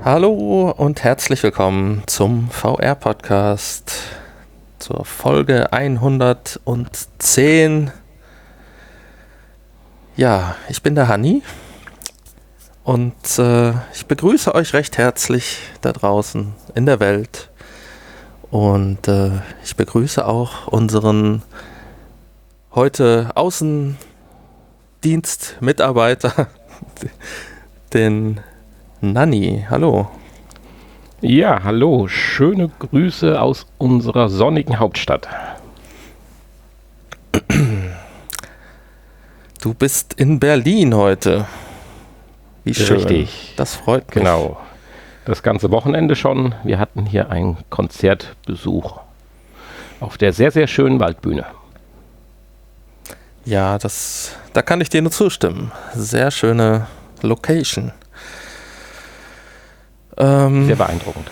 Hallo und herzlich willkommen zum VR-Podcast, zur Folge 110. Ja, ich bin der Hanni und ich begrüße euch recht herzlich da draußen in der Welt. Und ich begrüße auch unseren heute Außendienstmitarbeiter, den Nanni. Hallo. Ja, hallo. Schöne Grüße aus unserer sonnigen Hauptstadt. Du bist in Berlin heute. Wie schön. Richtig. Das freut mich. Genau. Das ganze Wochenende schon. Wir hatten hier einen Konzertbesuch auf der sehr, sehr schönen Waldbühne. Ja, da kann ich dir nur zustimmen. Sehr schöne Location. Sehr beeindruckend.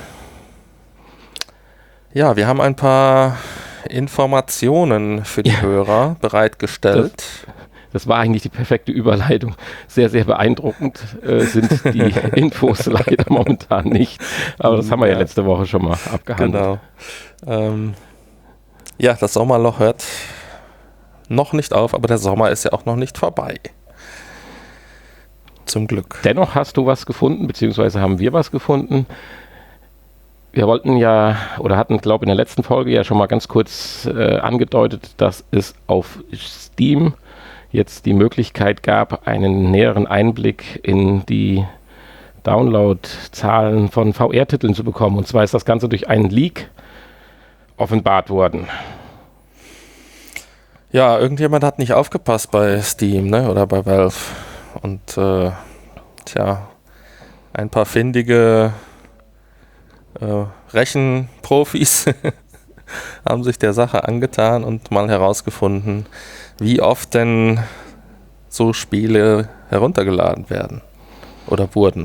Ja, wir haben ein paar Informationen für die Hörer bereitgestellt. Das war eigentlich die perfekte Überleitung. Sehr, sehr beeindruckend sind die Infos leider momentan nicht. Aber das haben wir ja letzte Woche schon mal abgehandelt. Genau. Ja, das Sommerloch hört noch nicht auf, aber der Sommer ist ja auch noch nicht vorbei. Zum Glück. Dennoch hast du was gefunden, beziehungsweise haben wir was gefunden. Wir wollten ja, oder hatten, glaube ich, in der letzten Folge ja schon mal ganz kurz angedeutet, dass es auf Steam jetzt die Möglichkeit gab, einen näheren Einblick in die Downloadzahlen von VR-Titeln zu bekommen. Und zwar ist das Ganze durch einen Leak offenbart worden. Ja, irgendjemand hat nicht aufgepasst bei Steam, ne? Oder bei Valve. Und ein paar findige Rechenprofis haben sich der Sache angetan und mal herausgefunden, wie oft denn so Spiele heruntergeladen werden oder wurden.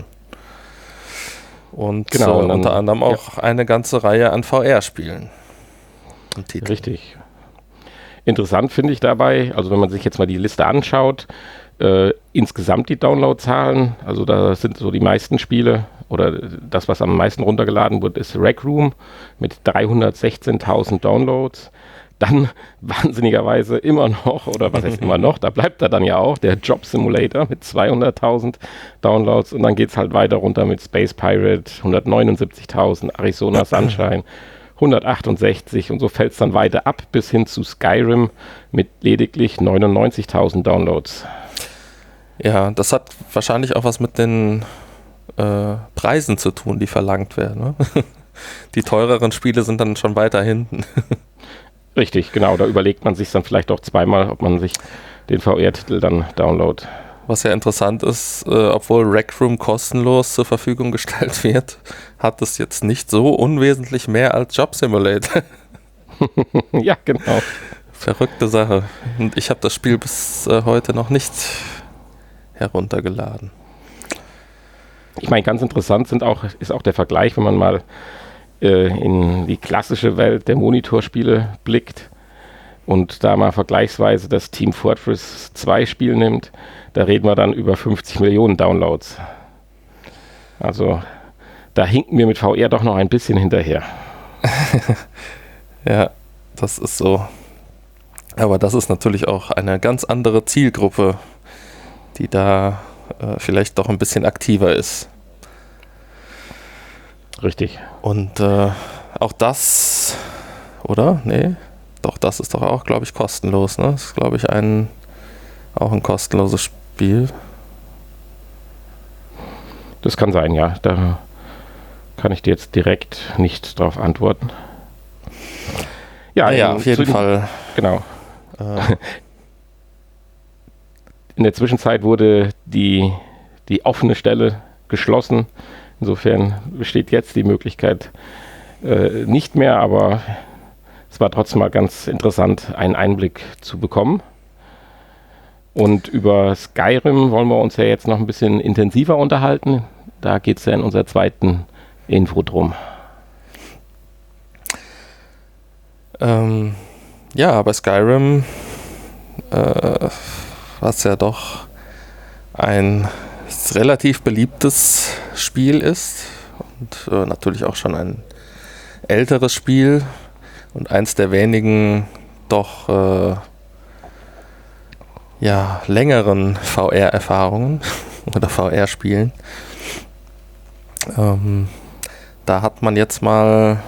Und genau, unter anderem auch eine ganze Reihe an VR-Spielen und Titeln. Richtig. Interessant finde ich dabei, also wenn man sich jetzt mal die Liste anschaut, insgesamt die Downloadzahlen, also da sind so die meisten Spiele oder das, was am meisten runtergeladen wird, ist Rec Room mit 316.000 Downloads. Dann wahnsinnigerweise immer noch, oder was heißt immer noch, da bleibt er dann ja auch, der Job Simulator mit 200.000 Downloads und dann geht es halt weiter runter mit Space Pirate, 179.000, Arizona Sunshine, 168 und so fällt es dann weiter ab bis hin zu Skyrim mit lediglich 99.000 Downloads. Ja, das hat wahrscheinlich auch was mit den Preisen zu tun, die verlangt werden. Ne? Die teureren Spiele sind dann schon weiter hinten. Richtig, genau. Da überlegt man sich dann vielleicht auch zweimal, ob man sich den VR-Titel dann downloadet. Was ja interessant ist, obwohl Rec Room kostenlos zur Verfügung gestellt wird, hat es jetzt nicht so unwesentlich mehr als Job Simulator. Ja, genau. Verrückte Sache. Und ich habe das Spiel bis heute noch nicht heruntergeladen. Ich meine, ganz interessant ist auch der Vergleich, wenn man mal in die klassische Welt der Monitorspiele blickt und da mal vergleichsweise das Team Fortress 2 Spiel nimmt, da reden wir dann über 50 Millionen Downloads. Also da hinken wir mit VR doch noch ein bisschen hinterher. Ja, das ist so. Aber das ist natürlich auch eine ganz andere Zielgruppe, die da vielleicht doch ein bisschen aktiver ist. Richtig. Und auch das, oder? Nee, doch, das ist doch auch, glaube ich, kostenlos. Ne? Das ist, glaube ich, auch ein kostenloses Spiel. Das kann sein, ja. Da kann ich dir jetzt direkt nicht drauf antworten. Ja, auf jeden Fall. Genau. In der Zwischenzeit wurde die offene Stelle geschlossen. Insofern besteht jetzt die Möglichkeit nicht mehr, aber es war trotzdem mal ganz interessant, einen Einblick zu bekommen. Und über Skyrim wollen wir uns ja jetzt noch ein bisschen intensiver unterhalten. Da geht es ja in unserer zweiten Info drum. Ja, bei Skyrim was ja doch ein relativ beliebtes Spiel ist und natürlich auch schon ein älteres Spiel und eins der wenigen doch längeren VR-Erfahrungen oder VR-Spielen. Da hat man jetzt mal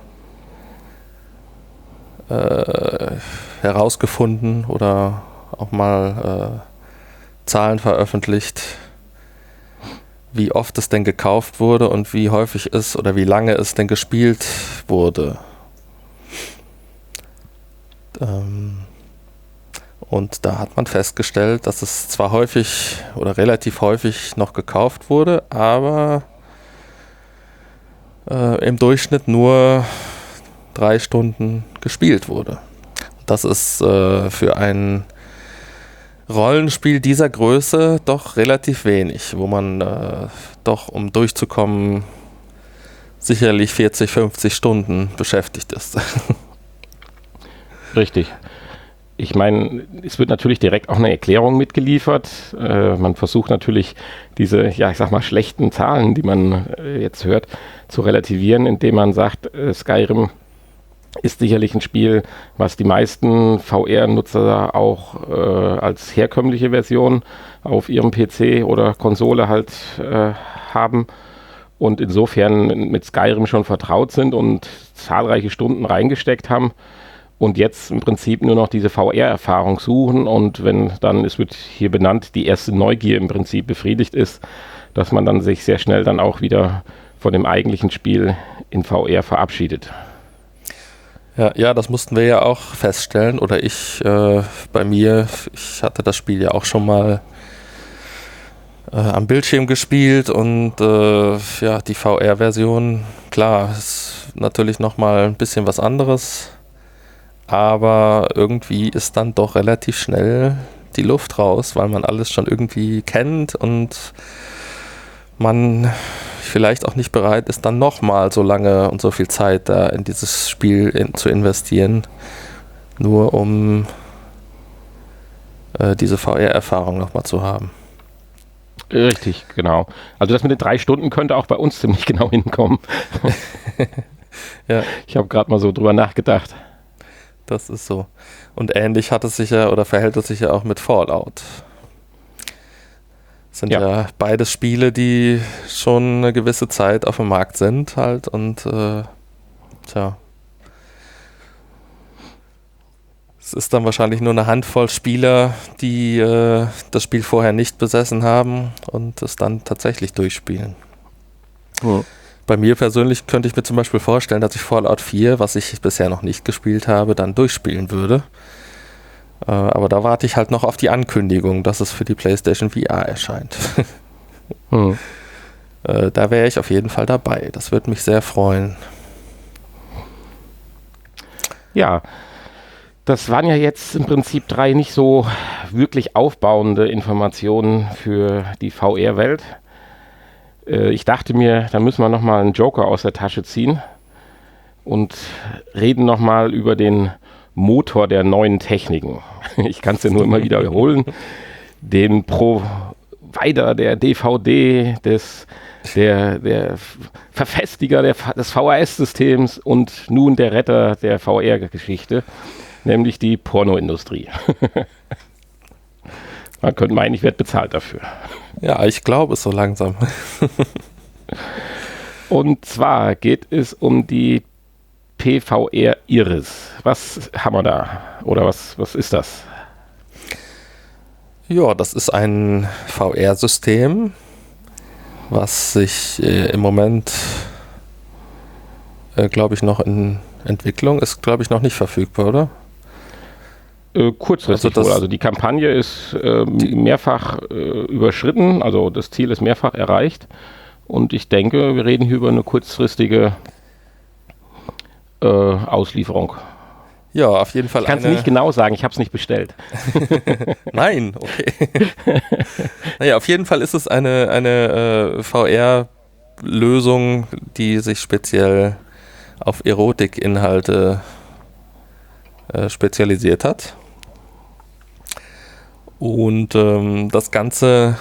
herausgefunden oder auch mal Zahlen veröffentlicht, wie oft es denn gekauft wurde und wie häufig es oder wie lange es denn gespielt wurde. Und da hat man festgestellt, dass es zwar häufig oder relativ häufig noch gekauft wurde, aber im Durchschnitt nur 3 Stunden gespielt wurde. Das ist für ein Rollenspiel dieser Größe doch relativ wenig, wo man doch, um durchzukommen, sicherlich 40, 50 Stunden beschäftigt ist. Richtig. Ich meine, es wird natürlich direkt auch eine Erklärung mitgeliefert. Man versucht natürlich diese, ich sag mal, schlechten Zahlen, die man jetzt hört, zu relativieren, indem man sagt, Skyrim ist sicherlich ein Spiel, was die meisten VR-Nutzer auch als herkömmliche Version auf ihrem PC oder Konsole halt haben und insofern mit Skyrim schon vertraut sind und zahlreiche Stunden reingesteckt haben und jetzt im Prinzip nur noch diese VR-Erfahrung suchen und wenn dann, es wird hier benannt, die erste Neugier im Prinzip befriedigt ist, dass man dann sich sehr schnell dann auch wieder von dem eigentlichen Spiel in VR verabschiedet. Ja, das mussten wir ja auch feststellen, oder ich bei mir, ich hatte das Spiel ja auch schon mal am Bildschirm gespielt und die VR-Version, klar, ist natürlich nochmal ein bisschen was anderes, aber irgendwie ist dann doch relativ schnell die Luft raus, weil man alles schon irgendwie kennt und man vielleicht auch nicht bereit ist, dann nochmal so lange und so viel Zeit da in dieses Spiel zu investieren, nur um diese VR-Erfahrung nochmal zu haben. Richtig, genau. Also das mit den 3 Stunden könnte auch bei uns ziemlich genau hinkommen. Ja. Ich habe gerade mal so drüber nachgedacht. Das ist so. Und ähnlich hat es sich ja oder verhält es sich ja auch mit Fallout. Sind ja beides Spiele, die schon eine gewisse Zeit auf dem Markt sind halt und es ist dann wahrscheinlich nur eine Handvoll Spieler, die das Spiel vorher nicht besessen haben und es dann tatsächlich durchspielen. Hm. Bei mir persönlich könnte ich mir zum Beispiel vorstellen, dass ich Fallout 4, was ich bisher noch nicht gespielt habe, dann durchspielen würde. Aber da warte ich halt noch auf die Ankündigung, dass es für die PlayStation VR erscheint. Da wäre ich auf jeden Fall dabei. Das würde mich sehr freuen. Ja, das waren ja jetzt im Prinzip 3 nicht so wirklich aufbauende Informationen für die VR-Welt. Ich dachte mir, da müssen wir nochmal einen Joker aus der Tasche ziehen und reden nochmal über den Motor der neuen Techniken. Ich kann es ja nur immer wieder wiederholen. Den Provider der DVD, der Verfestiger des VHS-Systems und nun der Retter der VR-Geschichte, nämlich die Pornoindustrie. Man könnte meinen, ich werde bezahlt dafür. Ja, ich glaube es so langsam. Und zwar geht es um die PVR Iris. Was haben wir da? Oder was ist das? Ja, das ist ein VR-System, was sich im Moment, glaube ich, noch in Entwicklung ist, glaube ich, noch nicht verfügbar, oder? Kurzfristig wohl. Also die Kampagne ist mehrfach überschritten, also das Ziel ist mehrfach erreicht. Und ich denke, wir reden hier über eine kurzfristige Auslieferung. Ja, auf jeden Fall. Ich kann es nicht genau sagen, ich habe es nicht bestellt. Nein, okay. Naja, auf jeden Fall ist es eine VR-Lösung, die sich speziell auf Erotik-Inhalte spezialisiert hat. Und das Ganze,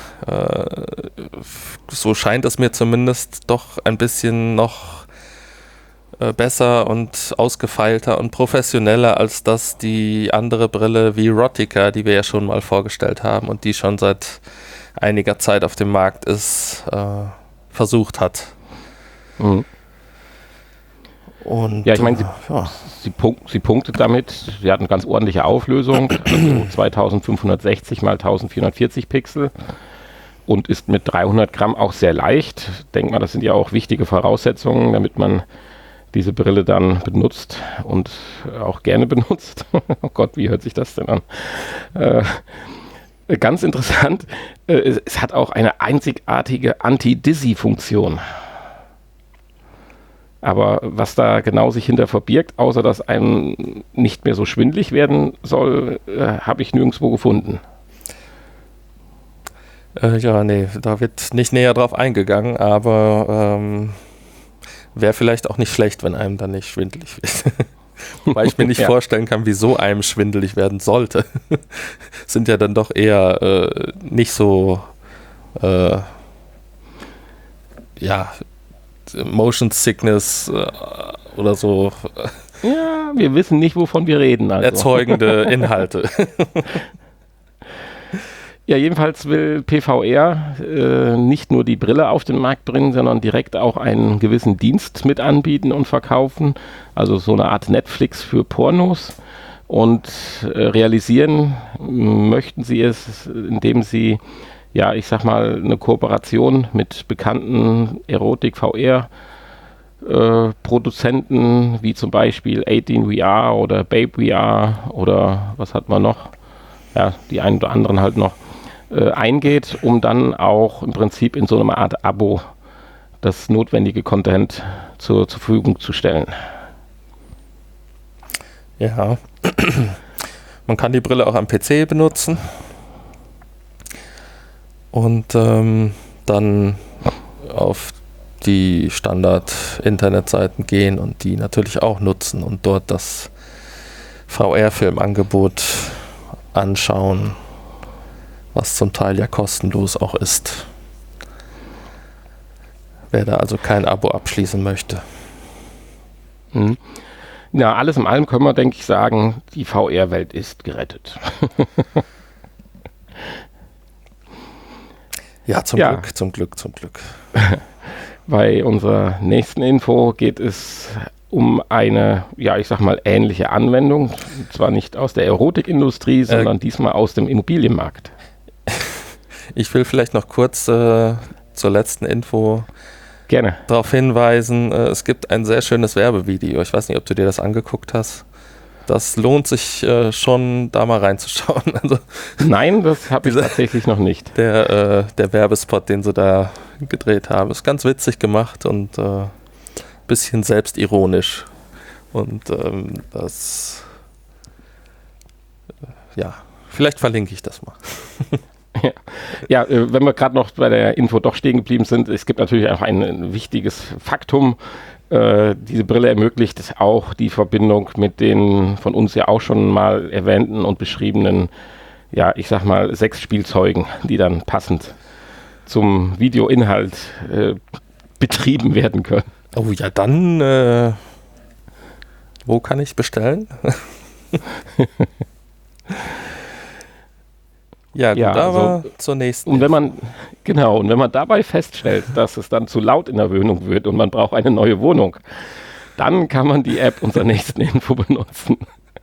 so scheint es mir zumindest, doch ein bisschen noch besser und ausgefeilter und professioneller als das die andere Brille wie Rotica, die wir ja schon mal vorgestellt haben und die schon seit einiger Zeit auf dem Markt ist, versucht hat. Mhm. Und, ja, ich meine, sie punktet damit, sie hat eine ganz ordentliche Auflösung, also 2560 mal 1440 Pixel und ist mit 300 Gramm auch sehr leicht. Denk mal, das sind ja auch wichtige Voraussetzungen, damit man diese Brille dann benutzt und auch gerne benutzt. Oh Gott, wie hört sich das denn an? Ganz interessant, es hat auch eine einzigartige Anti-Dizzy-Funktion. Aber was da genau sich hinter verbirgt, außer dass einem nicht mehr so schwindelig werden soll, habe ich nirgendwo gefunden. Ja, nee, da wird nicht näher drauf eingegangen, aber wäre vielleicht auch nicht schlecht, wenn einem dann nicht schwindelig wird. Wobei ich mir nicht vorstellen kann, wieso einem schwindelig werden sollte. Sind ja dann doch eher nicht so Motion Sickness oder so Ja, wir wissen nicht, wovon wir reden. Also. Erzeugende Inhalte. Ja, jedenfalls will PVR nicht nur die Brille auf den Markt bringen, sondern direkt auch einen gewissen Dienst mit anbieten und verkaufen. Also so eine Art Netflix für Pornos. Und realisieren möchten sie es, indem sie, ja, ich sag mal, eine Kooperation mit bekannten Erotik-VR-Produzenten, wie zum Beispiel 18 VR oder Babe VR oder was hat man noch? Ja, die einen oder anderen halt noch. Eingeht, um dann auch im Prinzip in so einer Art Abo das notwendige Content zur Verfügung zu stellen. Ja, man kann die Brille auch am PC benutzen und dann auf die Standard-Internetseiten gehen und die natürlich auch nutzen und dort das VR-Filmangebot anschauen, was zum Teil ja kostenlos auch ist. Wer da also kein Abo abschließen möchte. Mhm. Ja, alles in allem können wir, denke ich, sagen, die VR-Welt ist gerettet. Ja, zum Glück. Bei unserer nächsten Info geht es um eine, ja, ich sag mal, ähnliche Anwendung. Zwar nicht aus der Erotikindustrie, sondern diesmal aus dem Immobilienmarkt. Ich will vielleicht noch kurz zur letzten Info gerne darauf hinweisen. Es gibt ein sehr schönes Werbevideo. Ich weiß nicht, ob du dir das angeguckt hast. Das lohnt sich schon, da mal reinzuschauen. Also, nein, das habe ich tatsächlich noch nicht. Der Werbespot, den sie da gedreht haben, ist ganz witzig gemacht und ein bisschen selbstironisch. Und vielleicht verlinke ich das mal. Ja, wenn wir gerade noch bei der Info doch stehen geblieben sind, es gibt natürlich auch ein wichtiges Faktum. Diese Brille ermöglicht auch die Verbindung mit den von uns ja auch schon mal erwähnten und beschriebenen, ja, ich sag mal, Sexspielzeugen, die dann passend zum Videoinhalt betrieben werden können. Oh ja, dann, wo kann ich bestellen? Ja, gut, aber also, zur nächsten. Und wenn man dabei feststellt, dass es dann zu laut in der Wohnung wird und man braucht eine neue Wohnung, dann kann man die App unserer nächsten Info benutzen.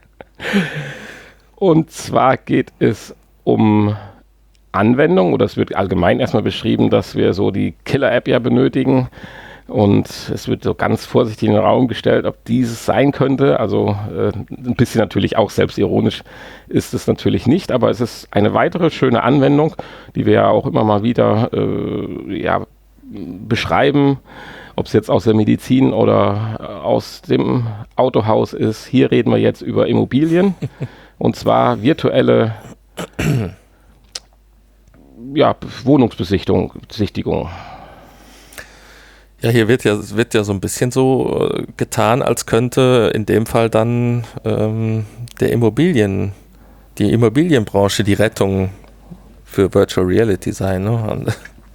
Und zwar geht es um Anwendung, oder es wird allgemein erstmal beschrieben, dass wir so die Killer-App ja benötigen. Und es wird so ganz vorsichtig in den Raum gestellt, ob dieses sein könnte. Also ein bisschen natürlich auch selbstironisch ist es natürlich nicht, aber es ist eine weitere schöne Anwendung, die wir ja auch immer mal wieder beschreiben, ob es jetzt aus der Medizin oder aus dem Autohaus ist. Hier reden wir jetzt über Immobilien und zwar virtuelle Wohnungsbesichtigung. Ja, hier wird ja so ein bisschen so getan, als könnte in dem Fall dann die Immobilienbranche die Rettung für Virtual Reality sein. Ne?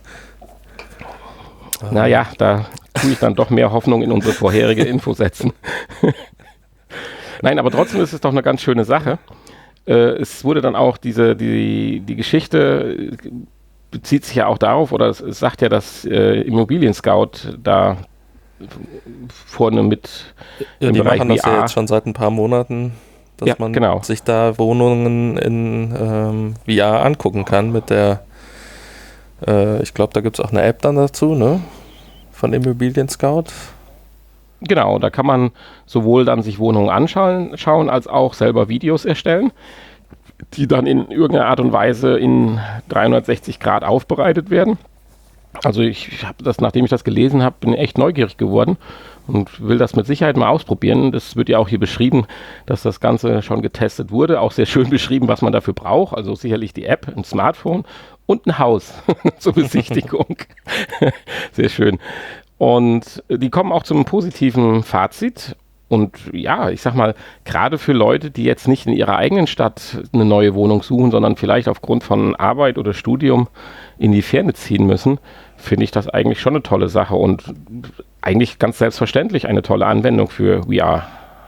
Naja, da tue ich dann doch mehr Hoffnung in unsere vorherige Info setzen. Nein, aber trotzdem ist es doch eine ganz schöne Sache. Es wurde dann auch die Geschichte bezieht sich ja auch darauf, oder es sagt ja, dass Immobilien Scout da vorne mit im die Bereich machen das VR ja jetzt schon seit ein paar Monaten, dass man sich da Wohnungen in VR angucken kann mit der, ich glaube, da gibt es auch eine App dann dazu, ne? Von Immobilien Scout. Genau, da kann man sowohl dann sich Wohnungen anschauen, als auch selber Videos erstellen, die dann in irgendeiner Art und Weise in 360 Grad aufbereitet werden. Also ich habe das, nachdem ich das gelesen habe, bin echt neugierig geworden und will das mit Sicherheit mal ausprobieren. Das wird ja auch hier beschrieben, dass das Ganze schon getestet wurde. Auch sehr schön beschrieben, was man dafür braucht. Also sicherlich die App, ein Smartphone und ein Haus zur Besichtigung. Sehr schön. Und die kommen auch zum positiven Fazit. Und ja, ich sag mal, gerade für Leute, die jetzt nicht in ihrer eigenen Stadt eine neue Wohnung suchen, sondern vielleicht aufgrund von Arbeit oder Studium in die Ferne ziehen müssen, finde ich das eigentlich schon eine tolle Sache und eigentlich ganz selbstverständlich eine tolle Anwendung für VR.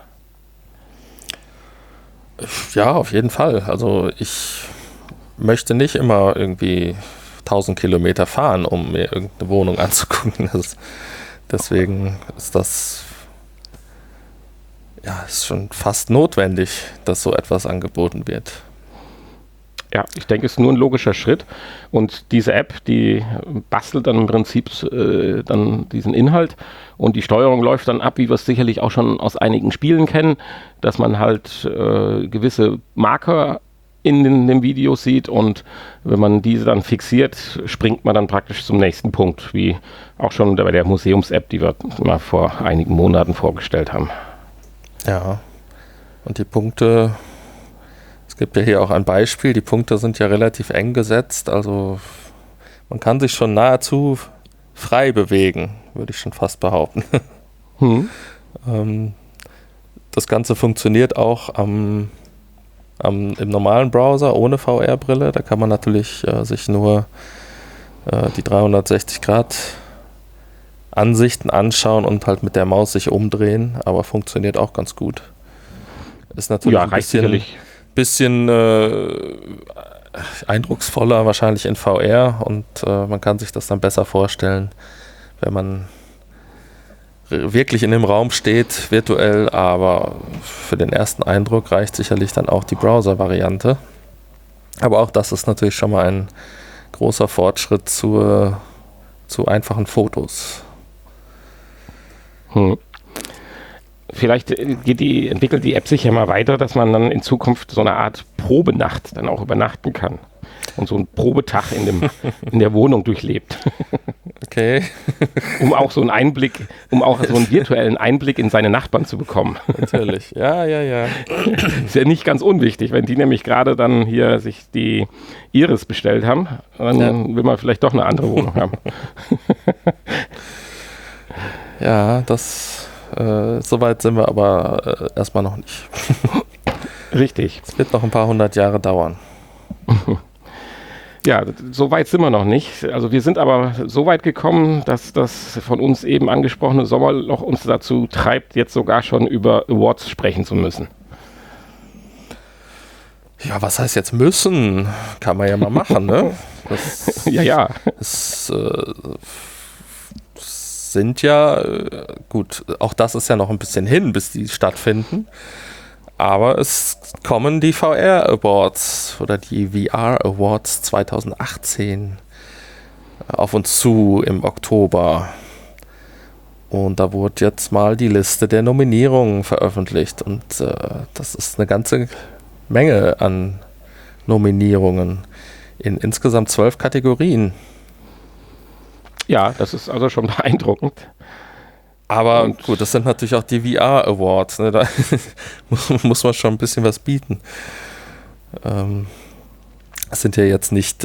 Ja, auf jeden Fall. Also ich möchte nicht immer irgendwie 1000 Kilometer fahren, um mir irgendeine Wohnung anzugucken. Deswegen ist das ist schon fast notwendig, dass so etwas angeboten wird. Ja, ich denke, es ist nur ein logischer Schritt. Und diese App, die bastelt dann im Prinzip dann diesen Inhalt und die Steuerung läuft dann ab, wie wir es sicherlich auch schon aus einigen Spielen kennen, dass man halt gewisse Marker in dem Video sieht und wenn man diese dann fixiert, springt man dann praktisch zum nächsten Punkt, wie auch schon bei der Museums-App, die wir mal vor einigen Monaten vorgestellt haben. Ja, und die Punkte, es gibt ja hier auch ein Beispiel, die Punkte sind ja relativ eng gesetzt, also man kann sich schon nahezu frei bewegen, würde ich schon fast behaupten. Das Ganze funktioniert auch im normalen Browser ohne VR-Brille, da kann man natürlich sich nur die 360 Grad Ansichten anschauen und halt mit der Maus sich umdrehen, aber funktioniert auch ganz gut. Ist natürlich ein bisschen eindrucksvoller wahrscheinlich in VR und man kann sich das dann besser vorstellen, wenn man wirklich in dem Raum steht, virtuell, aber für den ersten Eindruck reicht sicherlich dann auch die Browser-Variante. Aber auch das ist natürlich schon mal ein großer Fortschritt zu einfachen Fotos. Vielleicht entwickelt die App sich ja mal weiter, dass man dann in Zukunft so eine Art Probenacht dann auch übernachten kann und so einen Probetag in der Wohnung durchlebt. Okay. Um auch so einen virtuellen Einblick in seine Nachbarn zu bekommen. Natürlich, ja. Ist ja nicht ganz unwichtig, wenn die nämlich gerade dann hier sich die Iris bestellt haben, dann will man vielleicht doch eine andere Wohnung haben. Ja, soweit sind wir aber erstmal noch nicht. Richtig. Es wird noch ein paar 100 Jahre dauern. Ja, so weit sind wir noch nicht. Also wir sind aber so weit gekommen, dass das von uns eben angesprochene Sommerloch uns dazu treibt, jetzt sogar schon über Awards sprechen zu müssen. Ja, was heißt jetzt müssen? Kann man ja mal machen, ne? Ja. Es sind ja, gut, auch das ist ja noch ein bisschen hin, bis die stattfinden. Aber es kommen die VR Awards oder die VR Awards 2018 auf uns zu im Oktober. Und da wurde jetzt mal die Liste der Nominierungen veröffentlicht. Und das ist eine ganze Menge an Nominierungen in insgesamt 12 Kategorien. Ja, das ist also schon beeindruckend. Aber gut, das sind natürlich auch die VR Awards. Ne? Da muss man schon ein bisschen was bieten. Es sind ja jetzt nicht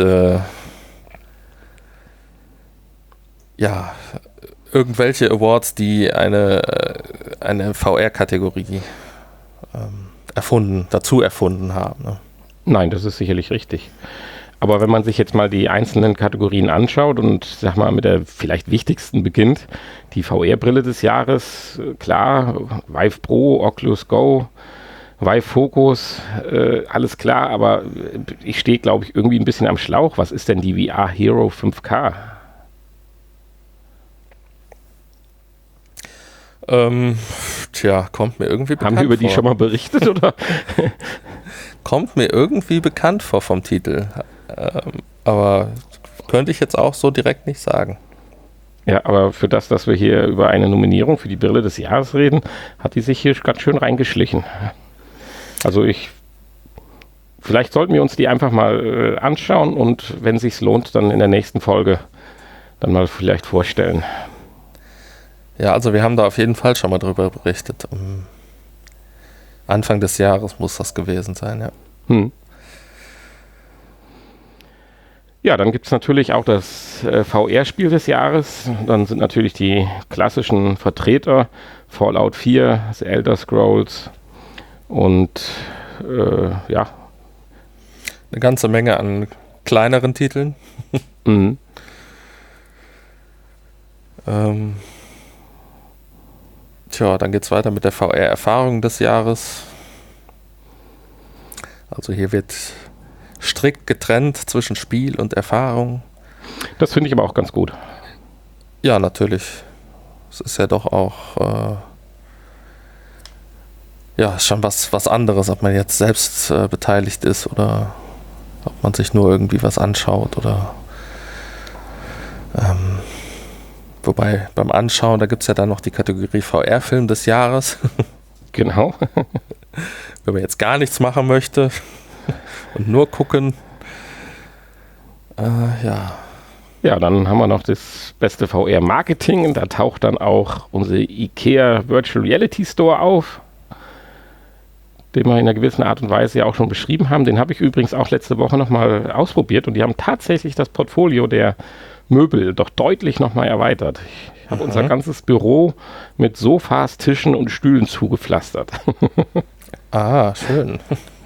irgendwelche Awards, die eine VR-Kategorie dazu erfunden haben. Ne? Nein, das ist sicherlich richtig. Aber wenn man sich jetzt mal die einzelnen Kategorien anschaut und sag mal mit der vielleicht wichtigsten beginnt, die VR-Brille des Jahres, klar, Vive Pro, Oculus Go, Vive Focus, alles klar, aber ich stehe, glaube ich, irgendwie ein bisschen am Schlauch. Was ist denn die VR Hero 5K? Kommt mir irgendwie bekannt vor. Haben wir über die schon mal berichtet, oder? Kommt mir irgendwie bekannt vor vom Titel. Aber könnte ich jetzt auch so direkt nicht sagen. Ja, aber für das, dass wir hier über eine Nominierung für die Brille des Jahres reden, hat die sich hier ganz schön reingeschlichen. Also vielleicht sollten wir uns die einfach mal anschauen und wenn es sich lohnt, dann in der nächsten Folge dann mal vielleicht vorstellen. Ja, also wir haben da auf jeden Fall schon mal drüber berichtet. Anfang des Jahres muss das gewesen sein, ja. Ja, dann gibt es natürlich auch das VR-Spiel des Jahres. Dann sind natürlich die klassischen Vertreter, Fallout 4, The Elder Scrolls und ja. Eine ganze Menge an kleineren Titeln. Dann geht's weiter mit der VR-Erfahrung des Jahres. Also hier wird strikt getrennt zwischen Spiel und Erfahrung. Das finde ich aber auch ganz gut. Ja, natürlich. Es ist ja doch auch schon was anderes, ob man jetzt selbst beteiligt ist oder ob man sich nur irgendwie was anschaut oder wobei beim Anschauen, da gibt es ja dann noch die Kategorie VR-Film des Jahres. Genau. Wenn man jetzt gar nichts machen möchte und nur gucken. Ja, dann haben wir noch das beste VR-Marketing. Da taucht dann auch unsere IKEA Virtual Reality Store auf, den wir in einer gewissen Art und Weise ja auch schon beschrieben haben. Den habe ich übrigens auch letzte Woche nochmal ausprobiert und die haben tatsächlich das Portfolio der Möbel doch deutlich nochmal erweitert. Ich habe unser ganzes Büro mit Sofas, Tischen und Stühlen zugepflastert. Ah, schön.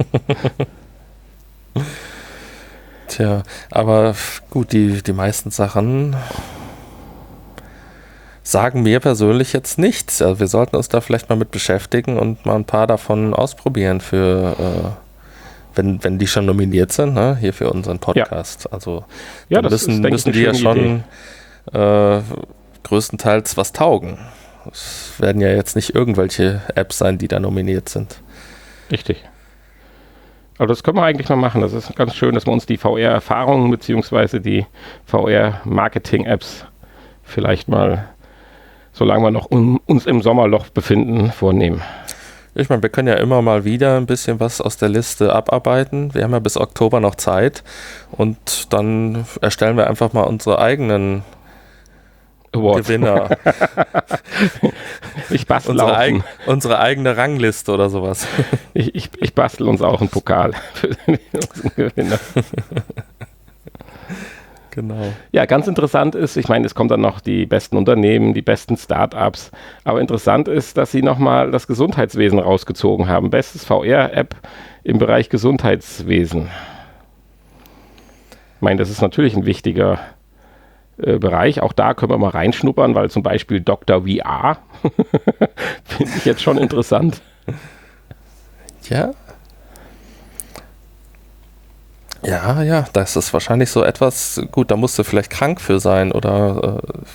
Tja, aber gut, die meisten Sachen sagen mir persönlich jetzt nichts. Also wir sollten uns da vielleicht mal mit beschäftigen und mal ein paar davon ausprobieren für wenn die schon nominiert sind, ne, hier für unseren Podcast. Ja. Also ja, müssen die ja schon größtenteils was taugen. Es werden ja jetzt nicht irgendwelche Apps sein, die da nominiert sind. Richtig. Aber das können wir eigentlich mal machen. Das ist ganz schön, dass wir uns die VR-Erfahrungen bzw. die VR-Marketing-Apps vielleicht mal, solange wir noch uns im Sommerloch befinden, vornehmen. Ich meine, wir können ja immer mal wieder ein bisschen was aus der Liste abarbeiten. Wir haben ja bis Oktober noch Zeit und dann erstellen wir einfach mal unsere eigenen Awards. Gewinner. Ich bastel unsere eigene Rangliste oder sowas. Ich bastel uns auch einen Pokal für unseren Gewinner. Genau. Ja, ganz interessant ist, ich meine, es kommen dann noch die besten Unternehmen, die besten Startups, aber interessant ist, dass sie nochmal das Gesundheitswesen rausgezogen haben. Bestes VR-App im Bereich Gesundheitswesen. Ich meine, das ist natürlich ein wichtiger Bereich. Auch da können wir mal reinschnuppern, weil zum Beispiel Dr. VR finde ich jetzt schon interessant. Ja. Ja, das ist wahrscheinlich so etwas, gut, da musst du vielleicht krank für sein oder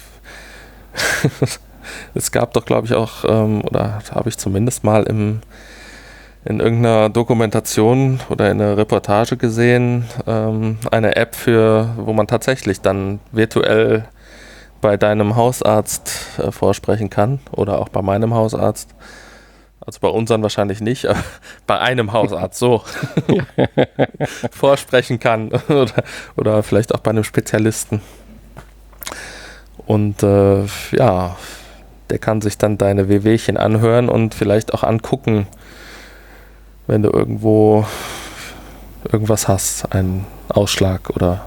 es gab doch, glaube ich, auch, oder habe ich zumindest mal in irgendeiner Dokumentation oder in einer Reportage gesehen, eine App wo man tatsächlich dann virtuell bei deinem Hausarzt vorsprechen kann oder auch bei meinem Hausarzt. Also bei unseren wahrscheinlich nicht, aber bei einem Hausarzt so vorsprechen kann oder vielleicht auch bei einem Spezialisten. Und der kann sich dann deine Wehwehchen anhören und vielleicht auch angucken, wenn du irgendwo irgendwas hast, einen Ausschlag oder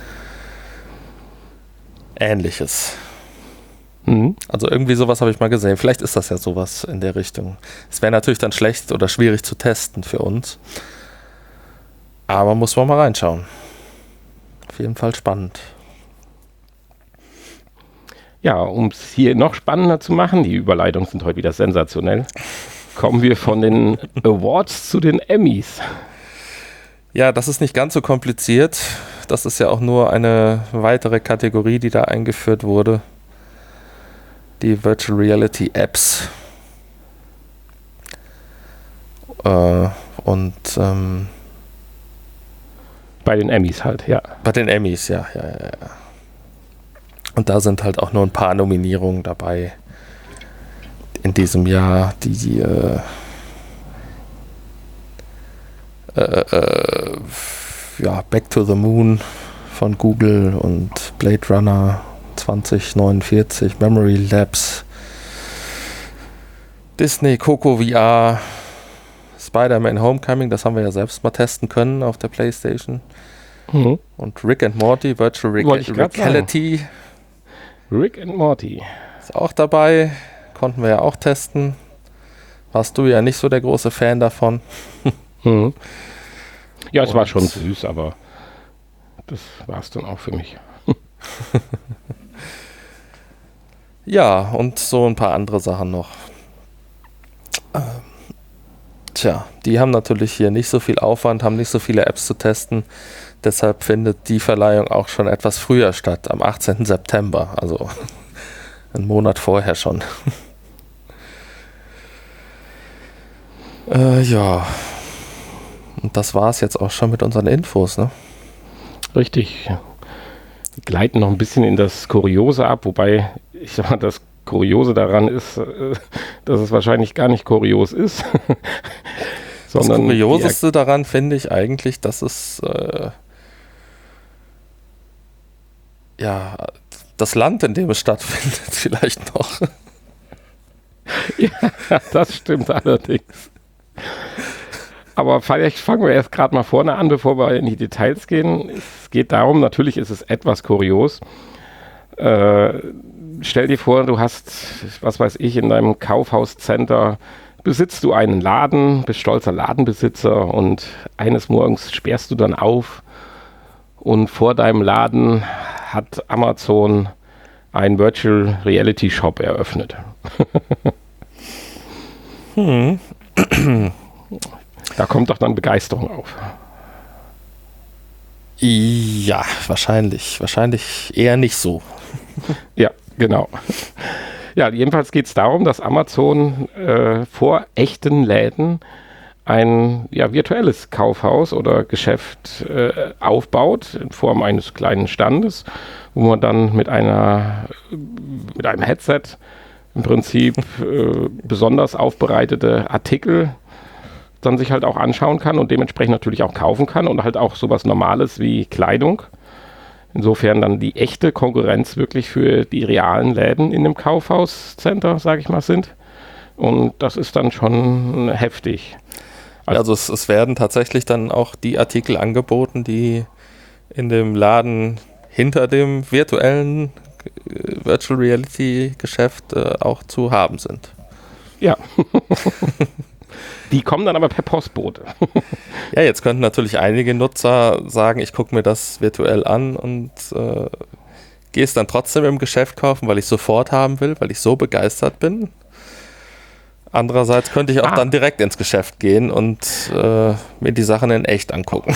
Ähnliches. Also irgendwie sowas habe ich mal gesehen. Vielleicht ist das ja sowas in der Richtung. Es wäre natürlich dann schlecht oder schwierig zu testen für uns. Aber muss man mal reinschauen. jeden Fall spannend. Ja, um es hier noch spannender zu machen, die Überleitungen sind heute wieder sensationell, kommen wir von den Awards zu den Emmys. Ja, das ist nicht ganz so kompliziert. Das ist ja auch nur eine weitere Kategorie, die da eingeführt wurde. Die Virtual Reality Apps. Bei den Emmys halt, ja. Bei den Emmys, ja. Und da sind halt auch nur ein paar Nominierungen dabei in diesem Jahr, die Back to the Moon von Google und Blade Runner 2049, Memory Labs, Disney, Coco VR, Spider-Man Homecoming, das haben wir ja selbst mal testen können auf der PlayStation. Mhm. Und Rick and Morty, Virtual Reality. Rick and Morty. Ist auch dabei. Konnten wir ja auch testen. Warst du ja nicht so der große Fan davon. Mhm. Ja, es war schon süß, aber das war es dann auch für mich. Ja, und so ein paar andere Sachen noch. Die haben natürlich hier nicht so viel Aufwand, haben nicht so viele Apps zu testen. Deshalb findet die Verleihung auch schon etwas früher statt, am 18. September, also einen Monat vorher schon. Ja, und das war es jetzt auch schon mit unseren Infos, ne? Richtig. Wir gleiten noch ein bisschen in das Kuriose ab, wobei, ich sag mal, das Kuriose daran ist, dass es wahrscheinlich gar nicht kurios ist. Das Kurioseste daran finde ich eigentlich, dass es das Land, in dem es stattfindet, vielleicht noch. Ja, das stimmt allerdings. Aber vielleicht fangen wir erst gerade mal vorne an, bevor wir in die Details gehen. Es geht darum, natürlich ist es etwas kurios. Stell dir vor, du hast, was weiß ich, in deinem Kaufhauscenter besitzt du einen Laden, bist stolzer Ladenbesitzer und eines Morgens sperrst du dann auf und vor deinem Laden hat Amazon einen Virtual Reality Shop eröffnet. Da kommt doch dann Begeisterung auf. Ja, wahrscheinlich. Wahrscheinlich eher nicht so. Ja, genau. Ja, jedenfalls geht es darum, dass Amazon vor echten Läden ein virtuelles Kaufhaus oder Geschäft aufbaut in Form eines kleinen Standes, wo man dann mit einem Headset im Prinzip besonders aufbereitete Artikel dann sich halt auch anschauen kann und dementsprechend natürlich auch kaufen kann und halt auch sowas Normales wie Kleidung. Insofern dann die echte Konkurrenz wirklich für die realen Läden in dem Kaufhauscenter, sage ich mal, sind. Und das ist dann schon heftig. Also es werden tatsächlich dann auch die Artikel angeboten, die in dem Laden hinter dem virtuellen Virtual Reality Geschäft auch zu haben sind. Ja. Die kommen dann aber per Postbote. Ja, jetzt könnten natürlich einige Nutzer sagen, ich gucke mir das virtuell an und gehe es dann trotzdem im Geschäft kaufen, weil ich sofort haben will, weil ich so begeistert bin. Andererseits könnte ich auch dann direkt ins Geschäft gehen und mir die Sachen in echt angucken.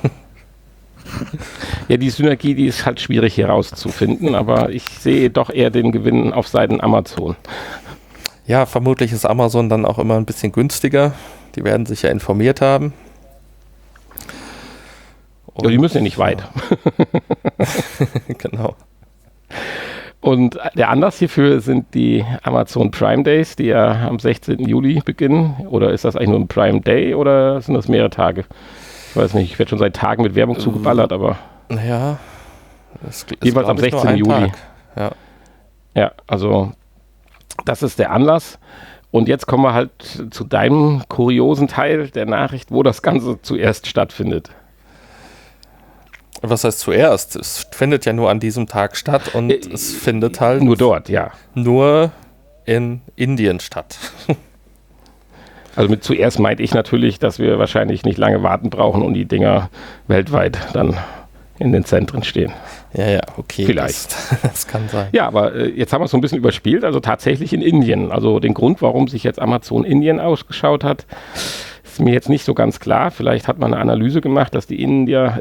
Ja, die Synergie, die ist halt schwierig hier rauszufinden, aber ich sehe doch eher den Gewinn auf Seiten Amazon. Ja, vermutlich ist Amazon dann auch immer ein bisschen günstiger. Die werden sich ja informiert haben. Und ja, die müssen ja nicht weit. Genau. Und der Anlass hierfür sind die Amazon Prime Days, die ja am 16. Juli beginnen. Oder ist das eigentlich nur ein Prime Day oder sind das mehrere Tage? Ich weiß nicht, ich werde schon seit Tagen mit Werbung zugeballert, aber... Naja, jeweils am 16. Juli. Ja. Ja, also... Das ist der Anlass. Und jetzt kommen wir halt zu deinem kuriosen Teil der Nachricht, wo das Ganze zuerst stattfindet. Was heißt zuerst? Es findet ja nur an diesem Tag statt und es findet halt nur dort, ja. Nur in Indien statt. Also mit zuerst meinte ich natürlich, dass wir wahrscheinlich nicht lange warten brauchen und die Dinger weltweit dann in den Zentren stehen. Ja, okay. Vielleicht. Das kann sein. Ja, aber jetzt haben wir es so ein bisschen überspielt, also tatsächlich in Indien. Also den Grund, warum sich jetzt Amazon Indien ausgeschaut hat, ist mir jetzt nicht so ganz klar. Vielleicht hat man eine Analyse gemacht, dass die Indianer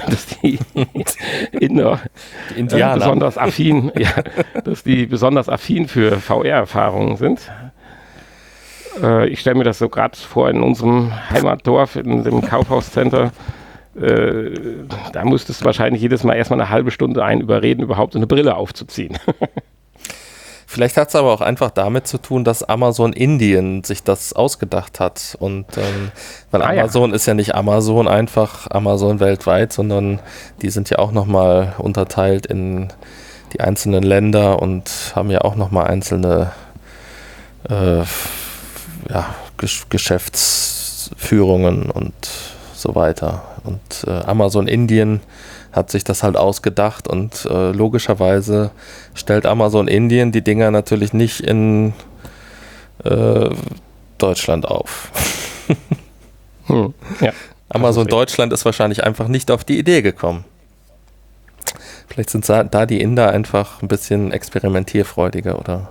besonders affin, dass die besonders affin für VR-Erfahrungen sind. Ich stelle mir das so gerade vor in unserem Heimatdorf, in dem Kaufhauscenter. Da musstest du wahrscheinlich jedes Mal erstmal eine halbe Stunde überreden, überhaupt so eine Brille aufzuziehen. Vielleicht hat es aber auch einfach damit zu tun, dass Amazon Indien sich das ausgedacht hat. Und weil Amazon ist ja nicht Amazon einfach Amazon weltweit, sondern die sind ja auch nochmal unterteilt in die einzelnen Länder und haben ja auch nochmal einzelne Geschäftsführungen und so weiter. Und Amazon Indien hat sich das halt ausgedacht und logischerweise stellt Amazon Indien die Dinger natürlich nicht in Deutschland auf. Ja, Amazon Deutschland ist wahrscheinlich einfach nicht auf die Idee gekommen. Vielleicht sind da die Inder einfach ein bisschen experimentierfreudiger oder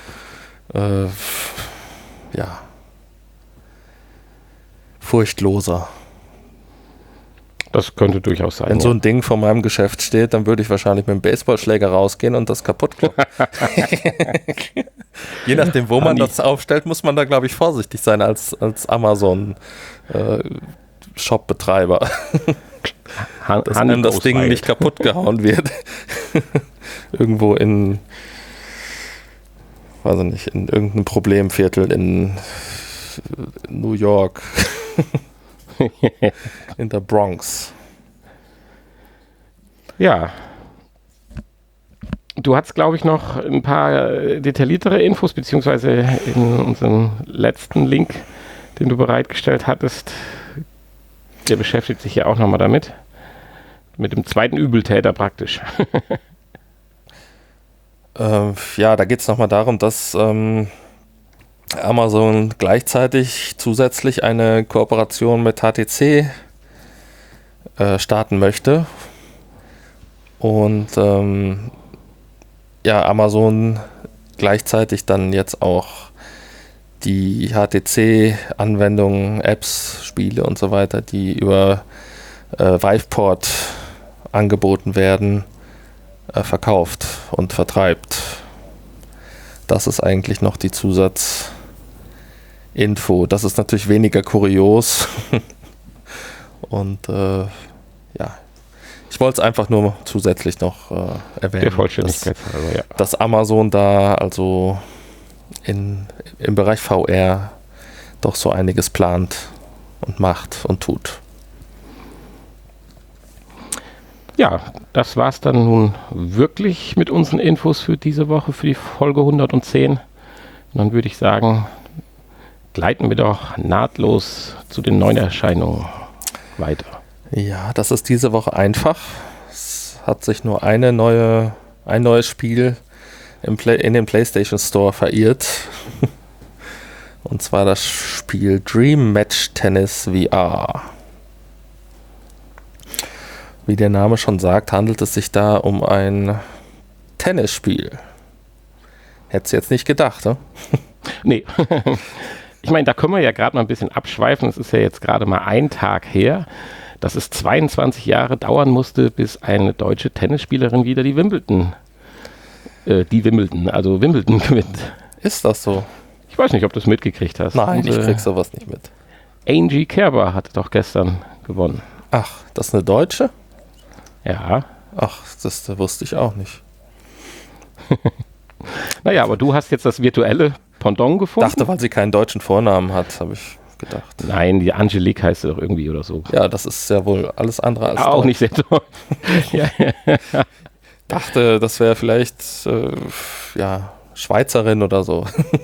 furchtloser. Das könnte durchaus sein. Wenn so ein Ding vor meinem Geschäft steht, dann würde ich wahrscheinlich mit dem Baseballschläger rausgehen und das kaputt kloppen. Je nachdem, wo man das aufstellt, muss man da, glaube ich, vorsichtig sein als Amazon-Shop-Betreiber. Dass einem das Ding nicht kaputt gehauen wird. Irgendwo in irgendeinem Problemviertel in New York. In der Bronx. Ja. Du hast, glaube ich, noch ein paar detailliertere Infos, beziehungsweise in unserem letzten Link, den du bereitgestellt hattest, der beschäftigt sich ja auch nochmal damit. Mit dem zweiten Übeltäter praktisch. Da geht es nochmal darum, dass Amazon gleichzeitig zusätzlich eine Kooperation mit HTC starten möchte. Und Amazon gleichzeitig dann jetzt auch die HTC-Anwendungen, Apps, Spiele und so weiter, die über Viveport angeboten werden, verkauft und vertreibt. Das ist eigentlich noch die Zusatzinfo. Das ist natürlich weniger kurios. Und ich wollte es einfach nur zusätzlich noch erwähnen. Der Vollständigkeit halber, dass Amazon da also im Bereich VR doch so einiges plant und macht und tut. Ja, das war's dann nun wirklich mit unseren Infos für diese Woche, für die Folge 110. Und dann würde ich sagen, gleiten wir doch nahtlos zu den neuen Erscheinungen weiter. Ja, das ist diese Woche einfach. Es hat sich nur ein neues Spiel in den PlayStation Store verirrt. Und zwar das Spiel Dream Match Tennis VR. Wie der Name schon sagt, handelt es sich da um ein Tennisspiel. Hättest du jetzt nicht gedacht, ne? Nee. Ich meine, da können wir ja gerade mal ein bisschen abschweifen. Es ist ja jetzt gerade mal ein Tag her, dass es 22 Jahre dauern musste, bis eine deutsche Tennisspielerin wieder Wimbledon gewinnt. Ist das so? Ich weiß nicht, ob du es mitgekriegt hast. Nein, ich krieg sowas nicht mit. Angie Kerber hat doch gestern gewonnen. Ach, das ist eine Deutsche? Ja. Ach, das wusste ich auch nicht. Naja, aber du hast jetzt das virtuelle Pendant gefunden? Dachte, weil sie keinen deutschen Vornamen hat, habe ich gedacht. Nein, die Angelique heißt doch irgendwie oder so. Ja, das ist ja wohl alles andere als auch deutsch. Nicht sehr deutsch. Ja. Dachte, das wäre vielleicht Schweizerin oder so.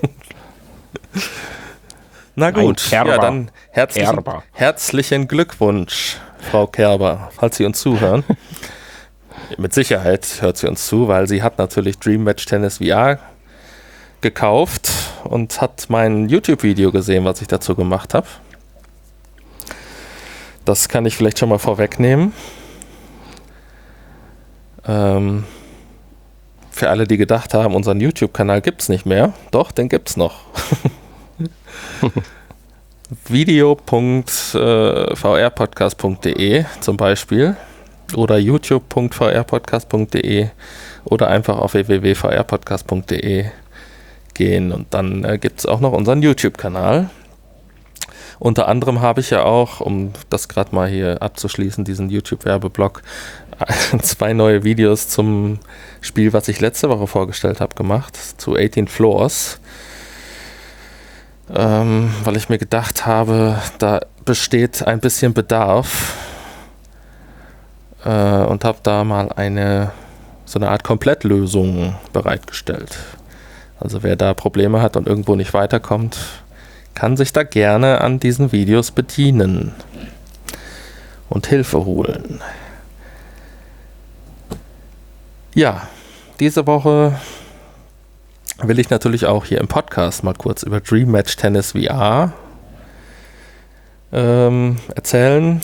Na gut, Kerber. Dann herzlichen Glückwunsch, Frau Kerber, falls Sie uns zuhören. Mit Sicherheit hört sie uns zu, weil sie hat natürlich Dream Match Tennis VR gekauft und hat mein YouTube-Video gesehen, was ich dazu gemacht habe. Das kann ich vielleicht schon mal vorwegnehmen. Für alle, die gedacht haben, unseren YouTube-Kanal gibt's nicht mehr. Doch, den gibt's noch. video.vrpodcast.de zum Beispiel oder youtube.vrpodcast.de oder einfach auf www.vrpodcast.de gehen und dann gibt es auch noch unseren YouTube-Kanal. Unter anderem habe ich ja auch, um das gerade mal hier abzuschließen, diesen YouTube-Werbeblock, 2 neue Videos zum Spiel, was ich letzte Woche vorgestellt habe, gemacht, zu 18 Floors. Weil ich mir gedacht habe, da besteht ein bisschen Bedarf und habe da mal so eine Art Komplettlösung bereitgestellt. Also wer da Probleme hat und irgendwo nicht weiterkommt, kann sich da gerne an diesen Videos bedienen und Hilfe holen. Ja, diese Woche will ich natürlich auch hier im Podcast mal kurz über Dream Match Tennis VR erzählen.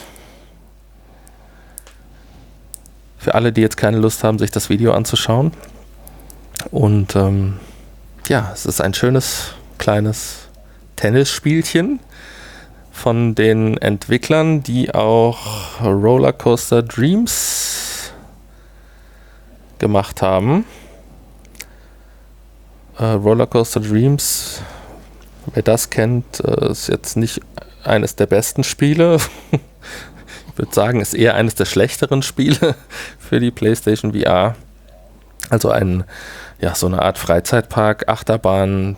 Für alle, die jetzt keine Lust haben, sich das Video anzuschauen. Und ja, es ist ein schönes, kleines Tennisspielchen von den Entwicklern, die auch Rollercoaster Dreams gemacht haben. Rollercoaster Dreams, wer das kennt, ist jetzt nicht eines der besten Spiele. Ich würde sagen, ist eher eines der schlechteren Spiele für die PlayStation VR. Also so eine Art Freizeitpark, Achterbahn,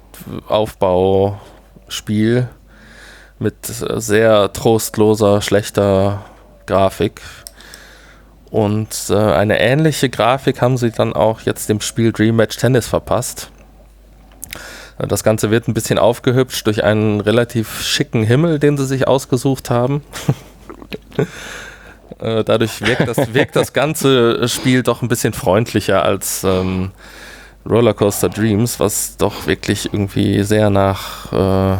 Aufbauspiel mit sehr trostloser, schlechter Grafik. Und eine ähnliche Grafik haben sie dann auch jetzt dem Spiel Dream Match Tennis verpasst. Das Ganze wird ein bisschen aufgehübscht durch einen relativ schicken Himmel, den sie sich ausgesucht haben. Dadurch wirkt das ganze Spiel doch ein bisschen freundlicher als Rollercoaster Dreams, was doch wirklich irgendwie sehr nach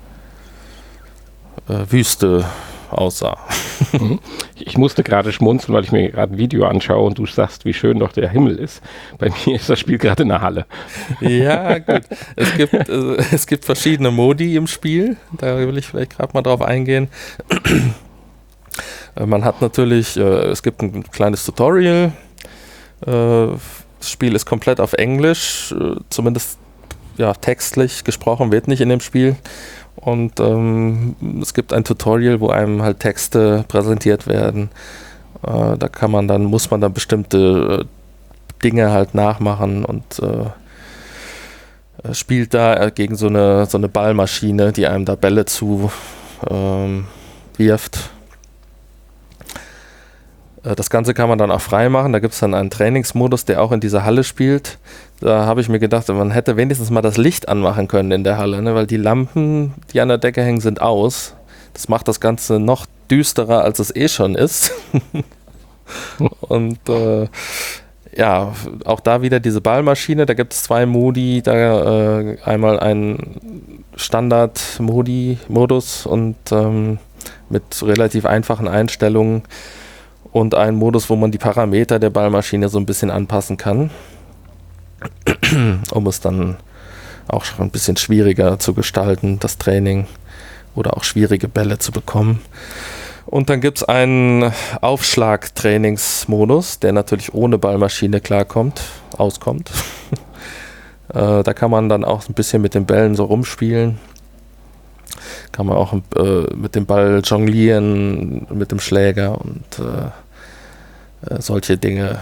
Wüste aussah. Ich musste gerade schmunzeln, weil ich mir gerade ein Video anschaue und du sagst, wie schön doch der Himmel ist. Bei mir ist das Spiel gerade in der Halle. Ja, gut. Es gibt verschiedene Modi im Spiel. Da will ich vielleicht gerade mal drauf eingehen. Man hat natürlich, es gibt ein kleines Tutorial. Das Spiel ist komplett auf Englisch. Zumindest textlich gesprochen wird nicht in dem Spiel. Und es gibt ein Tutorial, wo einem halt Texte präsentiert werden. Da muss man dann bestimmte Dinge halt nachmachen und spielt da gegen so eine Ballmaschine, die einem da Bälle zu wirft. Das Ganze kann man dann auch frei machen. Da gibt es dann einen Trainingsmodus, der auch in dieser Halle spielt. Da habe ich mir gedacht, man hätte wenigstens mal das Licht anmachen können in der Halle, ne? Weil die Lampen, die an der Decke hängen, sind aus. Das macht das Ganze noch düsterer, als es eh schon ist. Und auch da wieder diese Ballmaschine. Da gibt es 2 Modi. Einmal einen Standard-Modus und mit relativ einfachen Einstellungen. Und einen Modus, wo man die Parameter der Ballmaschine so ein bisschen anpassen kann, um es dann auch schon ein bisschen schwieriger zu gestalten, das Training, oder auch schwierige Bälle zu bekommen. Und dann gibt es einen Aufschlag-Trainingsmodus, der natürlich ohne Ballmaschine auskommt. Da kann man dann auch ein bisschen mit den Bällen so rumspielen. Kann man auch mit dem Ball jonglieren, mit dem Schläger und solche Dinge,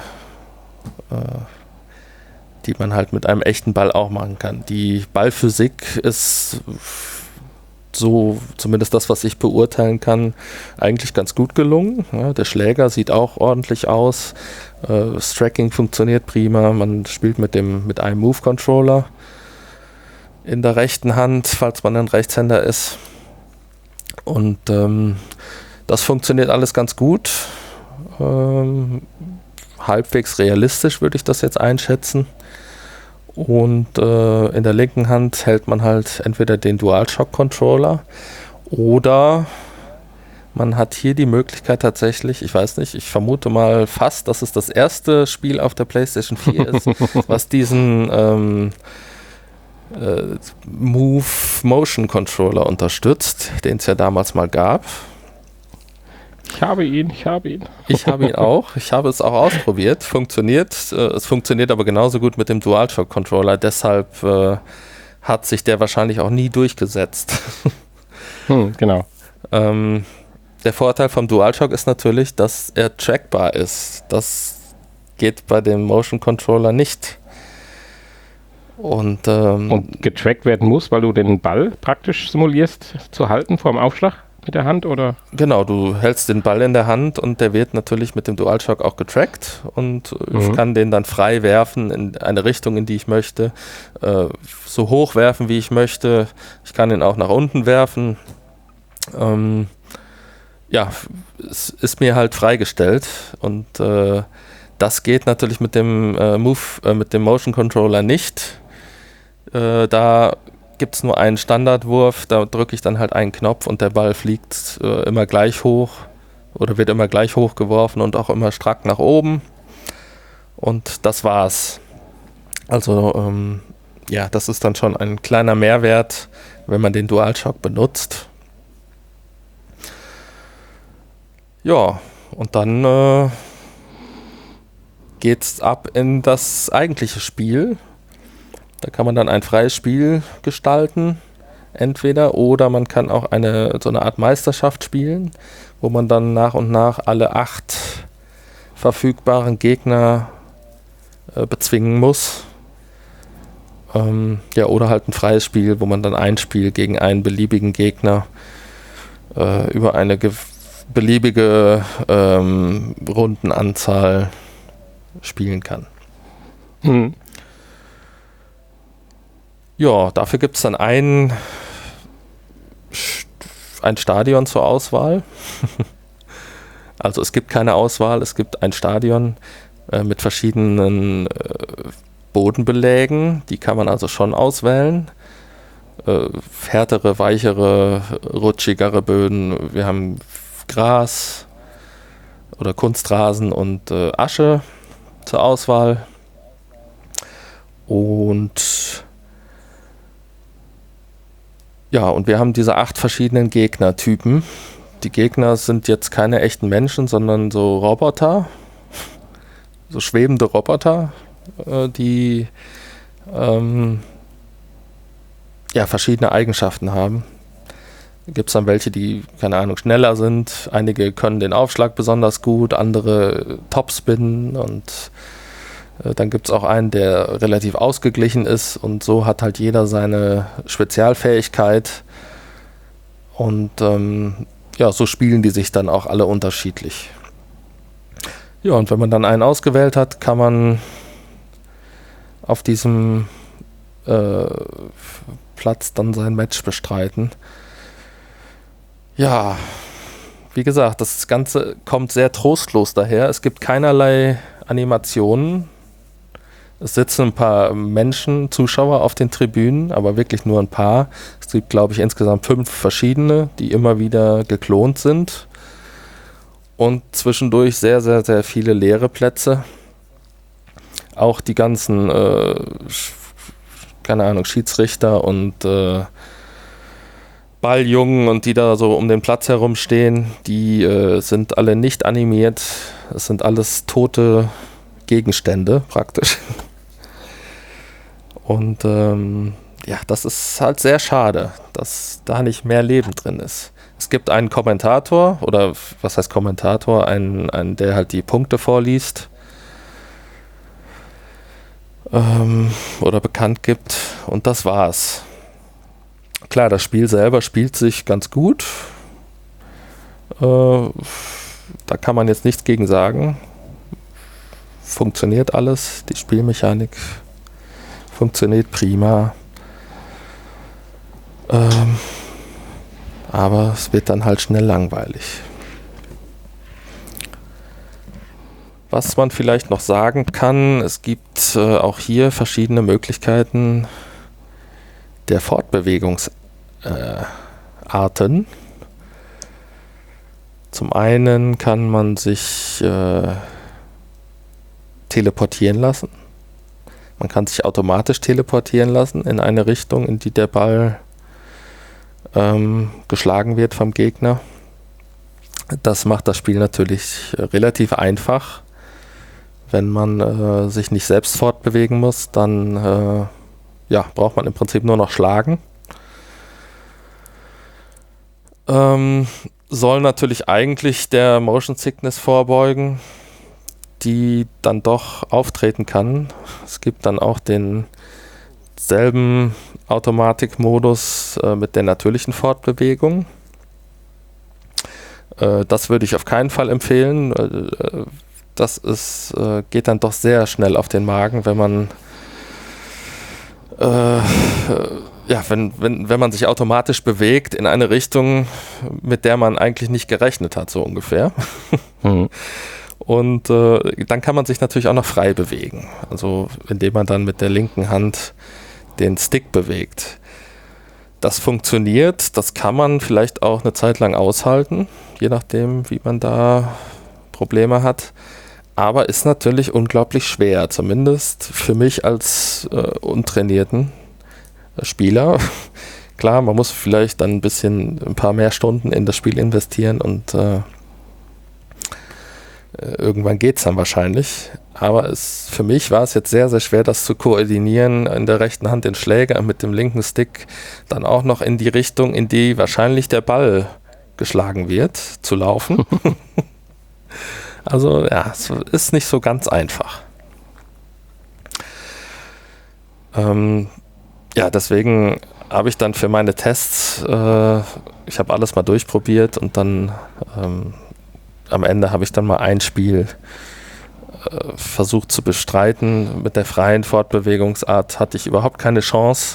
die man halt mit einem echten Ball auch machen kann. Die Ballphysik ist so, zumindest das, was ich beurteilen kann, eigentlich ganz gut gelungen. Ja, der Schläger sieht auch ordentlich aus. Das Tracking funktioniert prima. Man spielt mit einem Move-Controller in der rechten Hand, falls man ein Rechtshänder ist. Und das funktioniert alles ganz gut. Halbwegs realistisch würde ich das jetzt einschätzen. Und in der linken Hand hält man halt entweder den DualShock-Controller oder Man hat hier die Möglichkeit tatsächlich, ich weiß nicht, ich vermute mal fast, dass es das erste Spiel auf der PlayStation 4 ist, was diesen Move Motion Controller unterstützt, den es ja damals mal gab. Ich habe ihn. Ich habe ihn auch. Ich habe es auch ausprobiert. Funktioniert. Es funktioniert aber genauso gut mit dem DualShock Controller. Deshalb hat sich der wahrscheinlich auch nie durchgesetzt. Genau. Der Vorteil vom DualShock ist natürlich, dass er trackbar ist. Das geht bei dem Motion Controller nicht. Und getrackt werden muss, weil du den Ball praktisch simulierst zu halten vor dem Aufschlag mit der Hand, oder? Genau, du hältst den Ball in der Hand und der wird natürlich mit dem DualShock auch getrackt und ich kann den dann frei werfen in eine Richtung, in die ich möchte, so hoch werfen, wie ich möchte. Ich kann ihn auch nach unten werfen. Ja, es ist mir halt freigestellt und das geht natürlich mit dem mit dem Motion Controller nicht. Da gibt es nur einen Standardwurf, da drücke ich dann halt einen Knopf und der Ball fliegt immer gleich hoch oder wird immer gleich hoch geworfen und auch immer strack nach oben. Und das war's. Also ja, das ist dann schon ein kleiner Mehrwert, wenn man den DualShock benutzt. Ja, und dann geht's ab in das eigentliche Spiel. Da kann man dann ein freies Spiel gestalten, entweder, oder man kann auch so eine Art Meisterschaft spielen, wo man dann nach und nach alle 8 verfügbaren Gegner bezwingen muss. Ja, oder halt ein freies Spiel, wo man dann ein Spiel gegen einen beliebigen Gegner über eine beliebige Rundenanzahl spielen kann. Ja, dafür gibt es dann ein Stadion zur Auswahl. Also es gibt keine Auswahl, es gibt ein Stadion mit verschiedenen Bodenbelägen, die kann man also schon auswählen. Härtere, weichere, rutschigere Böden. Wir haben Gras oder Kunstrasen und Asche zur Auswahl. Und ja, und wir haben diese 8 verschiedenen Gegnertypen. Die Gegner sind jetzt keine echten Menschen, sondern so Roboter, so schwebende Roboter, die ja, verschiedene Eigenschaften haben. Da gibt es dann welche, die, keine Ahnung, schneller sind. Einige können den Aufschlag besonders gut, andere Topspinnen und dann gibt es auch einen, der relativ ausgeglichen ist und so hat halt jeder seine Spezialfähigkeit und ja, so spielen die sich dann auch alle unterschiedlich. Ja, und wenn man dann einen ausgewählt hat, kann man auf diesem Platz dann sein Match bestreiten. Ja, wie gesagt, das Ganze kommt sehr trostlos daher. Es gibt keinerlei Animationen. Es sitzen ein paar Menschen, Zuschauer auf den Tribünen, aber wirklich nur ein paar. Es gibt, glaube ich, insgesamt 5 verschiedene, die immer wieder geklont sind. Und zwischendurch sehr, sehr, sehr viele leere Plätze. Auch die ganzen, keine Ahnung, Schiedsrichter und Balljungen und die da so um den Platz herumstehen, die sind alle nicht animiert. Es sind alles tote Gegenstände praktisch. Und ja, das ist halt sehr schade, dass da nicht mehr Leben drin ist. Es gibt einen Kommentator, oder was heißt Kommentator, einen der halt die Punkte vorliest oder bekannt gibt, und das war's. Klar, das Spiel selber spielt sich ganz gut. Da kann man jetzt nichts gegen sagen. Funktioniert alles, die Spielmechanik funktioniert prima. Aber es wird dann halt schnell langweilig. Was man vielleicht noch sagen kann, es gibt auch hier verschiedene Möglichkeiten der Fortbewegungsarten. Zum einen kann man sich teleportieren lassen. Man kann sich automatisch teleportieren lassen in eine Richtung, in die der Ball geschlagen wird vom Gegner. Das macht das Spiel natürlich relativ einfach. Wenn man sich nicht selbst fortbewegen muss, dann braucht man im Prinzip nur noch schlagen. Soll natürlich eigentlich der Motion Sickness vorbeugen, die dann doch auftreten kann. Es gibt dann auch denselben Automatikmodus mit der natürlichen Fortbewegung. Das würde ich auf keinen Fall empfehlen. Das geht dann doch sehr schnell auf den Magen, wenn man wenn man sich automatisch bewegt in eine Richtung, mit der man eigentlich nicht gerechnet hat, so ungefähr. Mhm. Und dann kann man sich natürlich auch noch frei bewegen. Also indem man dann mit der linken Hand den Stick bewegt. Das funktioniert, das kann man vielleicht auch eine Zeit lang aushalten, je nachdem, wie man da Probleme hat. Aber ist natürlich unglaublich schwer, zumindest für mich als untrainierten Spieler. Klar, man muss vielleicht dann ein paar mehr Stunden in das Spiel investieren und irgendwann geht es dann wahrscheinlich. Aber für mich war es jetzt sehr, sehr schwer, das zu koordinieren, in der rechten Hand den Schläger und mit dem linken Stick dann auch noch in die Richtung, in die wahrscheinlich der Ball geschlagen wird, zu laufen. Also ja, es ist nicht so ganz einfach. Deswegen habe ich dann für meine Tests, ich habe alles mal durchprobiert und dann am Ende habe ich dann mal ein Spiel versucht zu bestreiten. Mit der freien Fortbewegungsart hatte ich überhaupt keine Chance,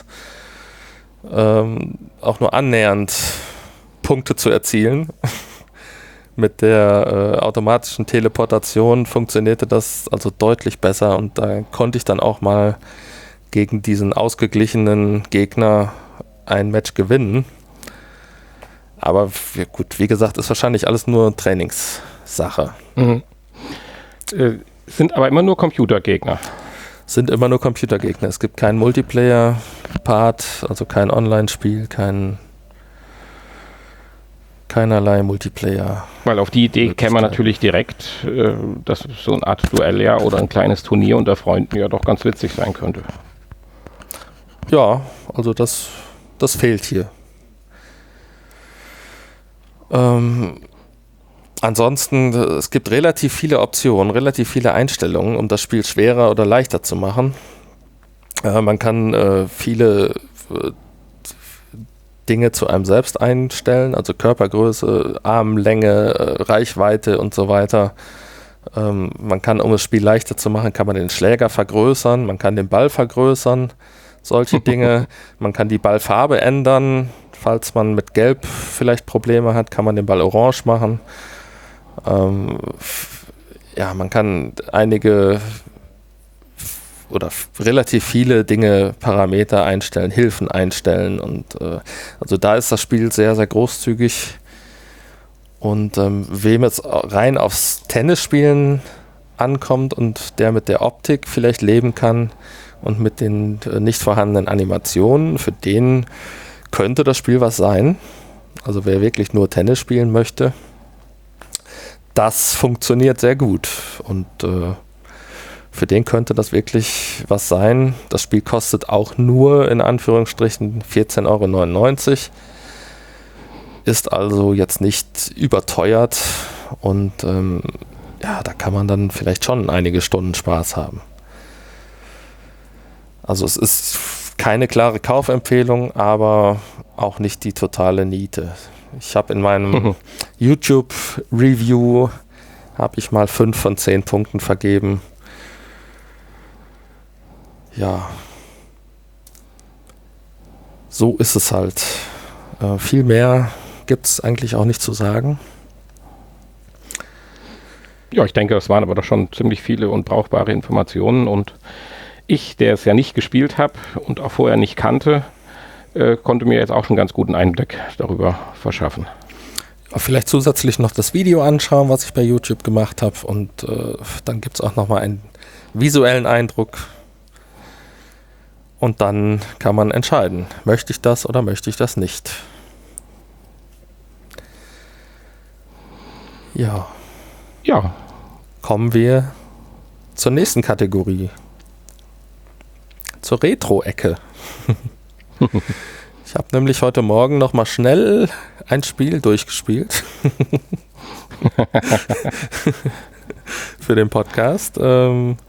auch nur annähernd Punkte zu erzielen. Mit der automatischen Teleportation funktionierte das also deutlich besser und da konnte ich dann auch mal gegen diesen ausgeglichenen Gegner ein Match gewinnen. Aber gut, wie gesagt, ist wahrscheinlich alles nur Trainingssache. Mhm. Sind aber immer nur Computergegner. Sind immer nur Computergegner. Es gibt keinen Multiplayer-Part, also kein Online-Spiel, keinerlei Multiplayer. Weil auf die Idee käme man natürlich direkt, dass so eine Art Duell oder ein kleines Turnier unter Freunden ja doch ganz witzig sein könnte. Ja, also das fehlt hier. Ansonsten, es gibt relativ viele Optionen, relativ viele Einstellungen, um das Spiel schwerer oder leichter zu machen. Man kann viele Dinge zu einem selbst einstellen, also Körpergröße, Armlänge, Reichweite und so weiter. Man kann, um das Spiel leichter zu machen, kann man den Schläger vergrößern, man kann den Ball vergrößern, solche Dinge. Man kann die Ballfarbe ändern. Falls man mit Gelb vielleicht Probleme hat, kann man den Ball orange machen. Man kann einige oder relativ viele Dinge, Parameter einstellen, Hilfen einstellen und also da ist das Spiel sehr, sehr großzügig und wem jetzt rein aufs Tennisspielen ankommt und der mit der Optik vielleicht leben kann und mit den nicht vorhandenen Animationen, für den könnte das Spiel was sein. Also wer wirklich nur Tennis spielen möchte, das funktioniert sehr gut und für den könnte das wirklich was sein. Das Spiel kostet auch nur in Anführungsstrichen 14,99 €, ist also jetzt nicht überteuert und da kann man dann vielleicht schon einige Stunden Spaß haben. Also es ist keine klare Kaufempfehlung, aber auch nicht die totale Niete. Ich habe in meinem YouTube-Review mal 5 von 10 Punkten vergeben. Ja, so ist es halt. Viel mehr gibt es eigentlich auch nicht zu sagen. Ja, ich denke, das waren aber doch schon ziemlich viele und brauchbare Informationen und ich, der es ja nicht gespielt habe und auch vorher nicht kannte, konnte mir jetzt auch schon einen ganz guten Einblick darüber verschaffen. Vielleicht zusätzlich noch das Video anschauen, was ich bei YouTube gemacht habe. Und dann gibt es auch nochmal einen visuellen Eindruck. Und dann kann man entscheiden, möchte ich das oder möchte ich das nicht. Ja. Ja. Kommen wir zur nächsten Kategorie. Zur Retro-Ecke. Ich habe nämlich heute Morgen noch mal schnell ein Spiel durchgespielt. Für den Podcast. Und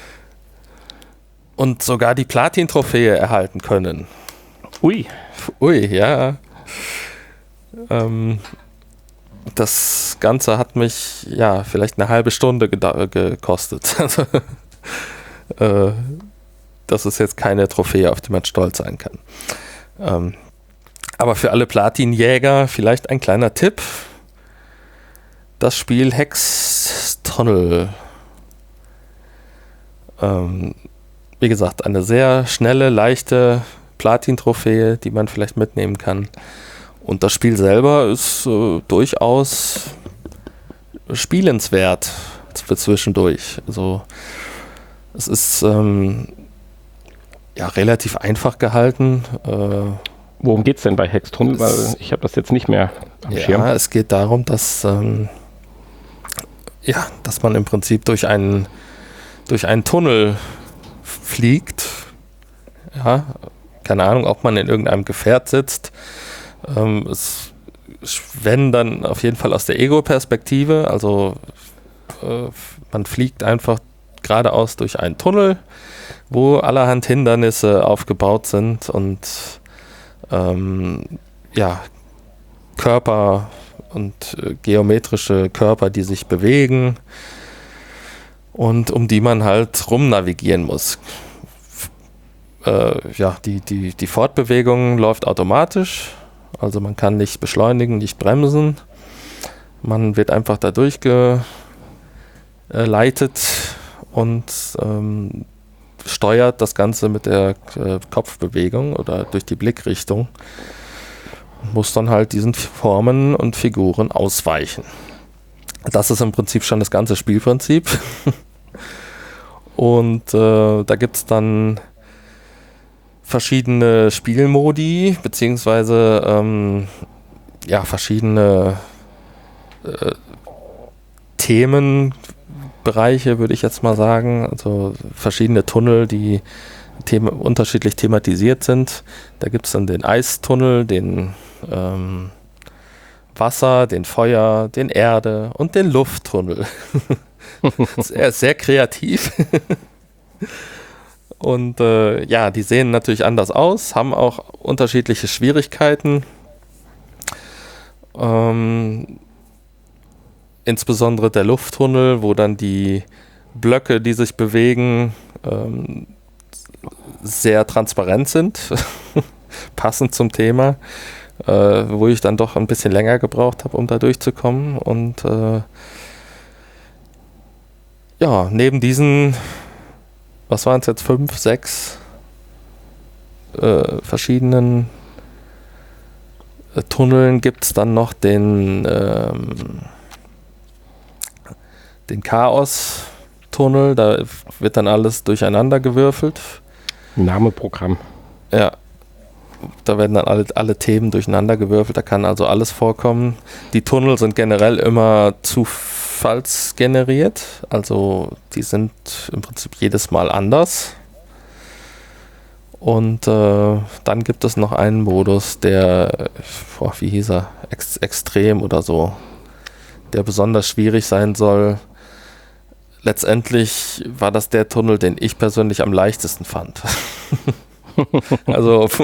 sogar die Platin-Trophäe erhalten können. Ui. Ui, ja. Das Ganze hat mich, ja, vielleicht eine halbe Stunde gekostet. Also, das ist jetzt keine Trophäe, auf die man stolz sein kann. Aber für alle Platin-Jäger vielleicht ein kleiner Tipp. Das Spiel Hex Tunnel. Wie gesagt, eine sehr schnelle, leichte Platin-Trophäe, die man vielleicht mitnehmen kann. Und das Spiel selber ist durchaus spielenswert für zwischendurch. Also es ist ja relativ einfach gehalten. Worum geht es denn bei Hex Tunnel? Weil ich habe das jetzt nicht mehr am Schirm. Ja, es geht darum, dass man im Prinzip durch einen Tunnel fliegt. Ja, keine Ahnung, ob man in irgendeinem Gefährt sitzt. Wenn dann auf jeden Fall aus der Ego-Perspektive, also man fliegt einfach geradeaus durch einen Tunnel, wo allerhand Hindernisse aufgebaut sind und Körper und geometrische Körper, die sich bewegen und um die man halt rumnavigieren muss. Die Fortbewegung läuft automatisch. Also man kann nicht beschleunigen, nicht bremsen. Man wird einfach da durchgeleitet und steuert das Ganze mit der Kopfbewegung oder durch die Blickrichtung. Muss dann halt diesen Formen und Figuren ausweichen. Das ist im Prinzip schon das ganze Spielprinzip. Und da gibt es dann verschiedene Spielmodi, beziehungsweise verschiedene Themenbereiche, würde ich jetzt mal sagen. Also verschiedene Tunnel, die unterschiedlich thematisiert sind. Da gibt es dann den Eistunnel, den Wasser, den Feuer, den Erde und den Lufttunnel. Sehr, sehr kreativ. Und die sehen natürlich anders aus, haben auch unterschiedliche Schwierigkeiten. Insbesondere der Lufttunnel, wo dann die Blöcke, die sich bewegen, sehr transparent sind, passend zum Thema, wo ich dann doch ein bisschen länger gebraucht habe, um da durchzukommen. Und neben diesen, was waren es jetzt, 5, 6 verschiedenen Tunneln gibt es dann noch den Chaos-Tunnel, da wird dann alles durcheinander gewürfelt. Name-Programm. Ja, da werden dann alle Themen durcheinander gewürfelt, da kann also alles vorkommen. Die Tunnel sind generell immer zufallsgeneriert, also die sind im Prinzip jedes Mal anders. Und dann gibt es noch einen Modus, der, wie hieß er, extrem oder so, der besonders schwierig sein soll. Letztendlich war das der Tunnel, den ich persönlich am leichtesten fand. Also,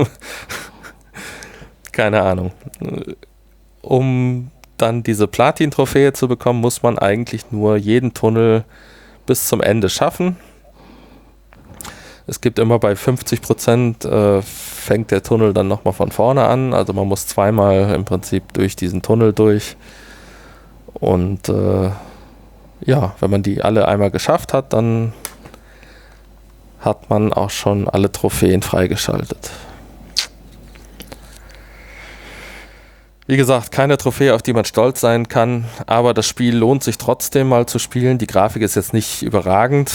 keine Ahnung. Um dann diese Platin-Trophäe zu bekommen, muss man eigentlich nur jeden Tunnel bis zum Ende schaffen. Es gibt immer bei 50% fängt der Tunnel dann nochmal von vorne an. Also man muss zweimal im Prinzip durch diesen Tunnel durch. Und wenn man die alle einmal geschafft hat, dann hat man auch schon alle Trophäen freigeschaltet. Wie gesagt, keine Trophäe, auf die man stolz sein kann, aber das Spiel lohnt sich trotzdem mal zu spielen. Die Grafik ist jetzt nicht überragend,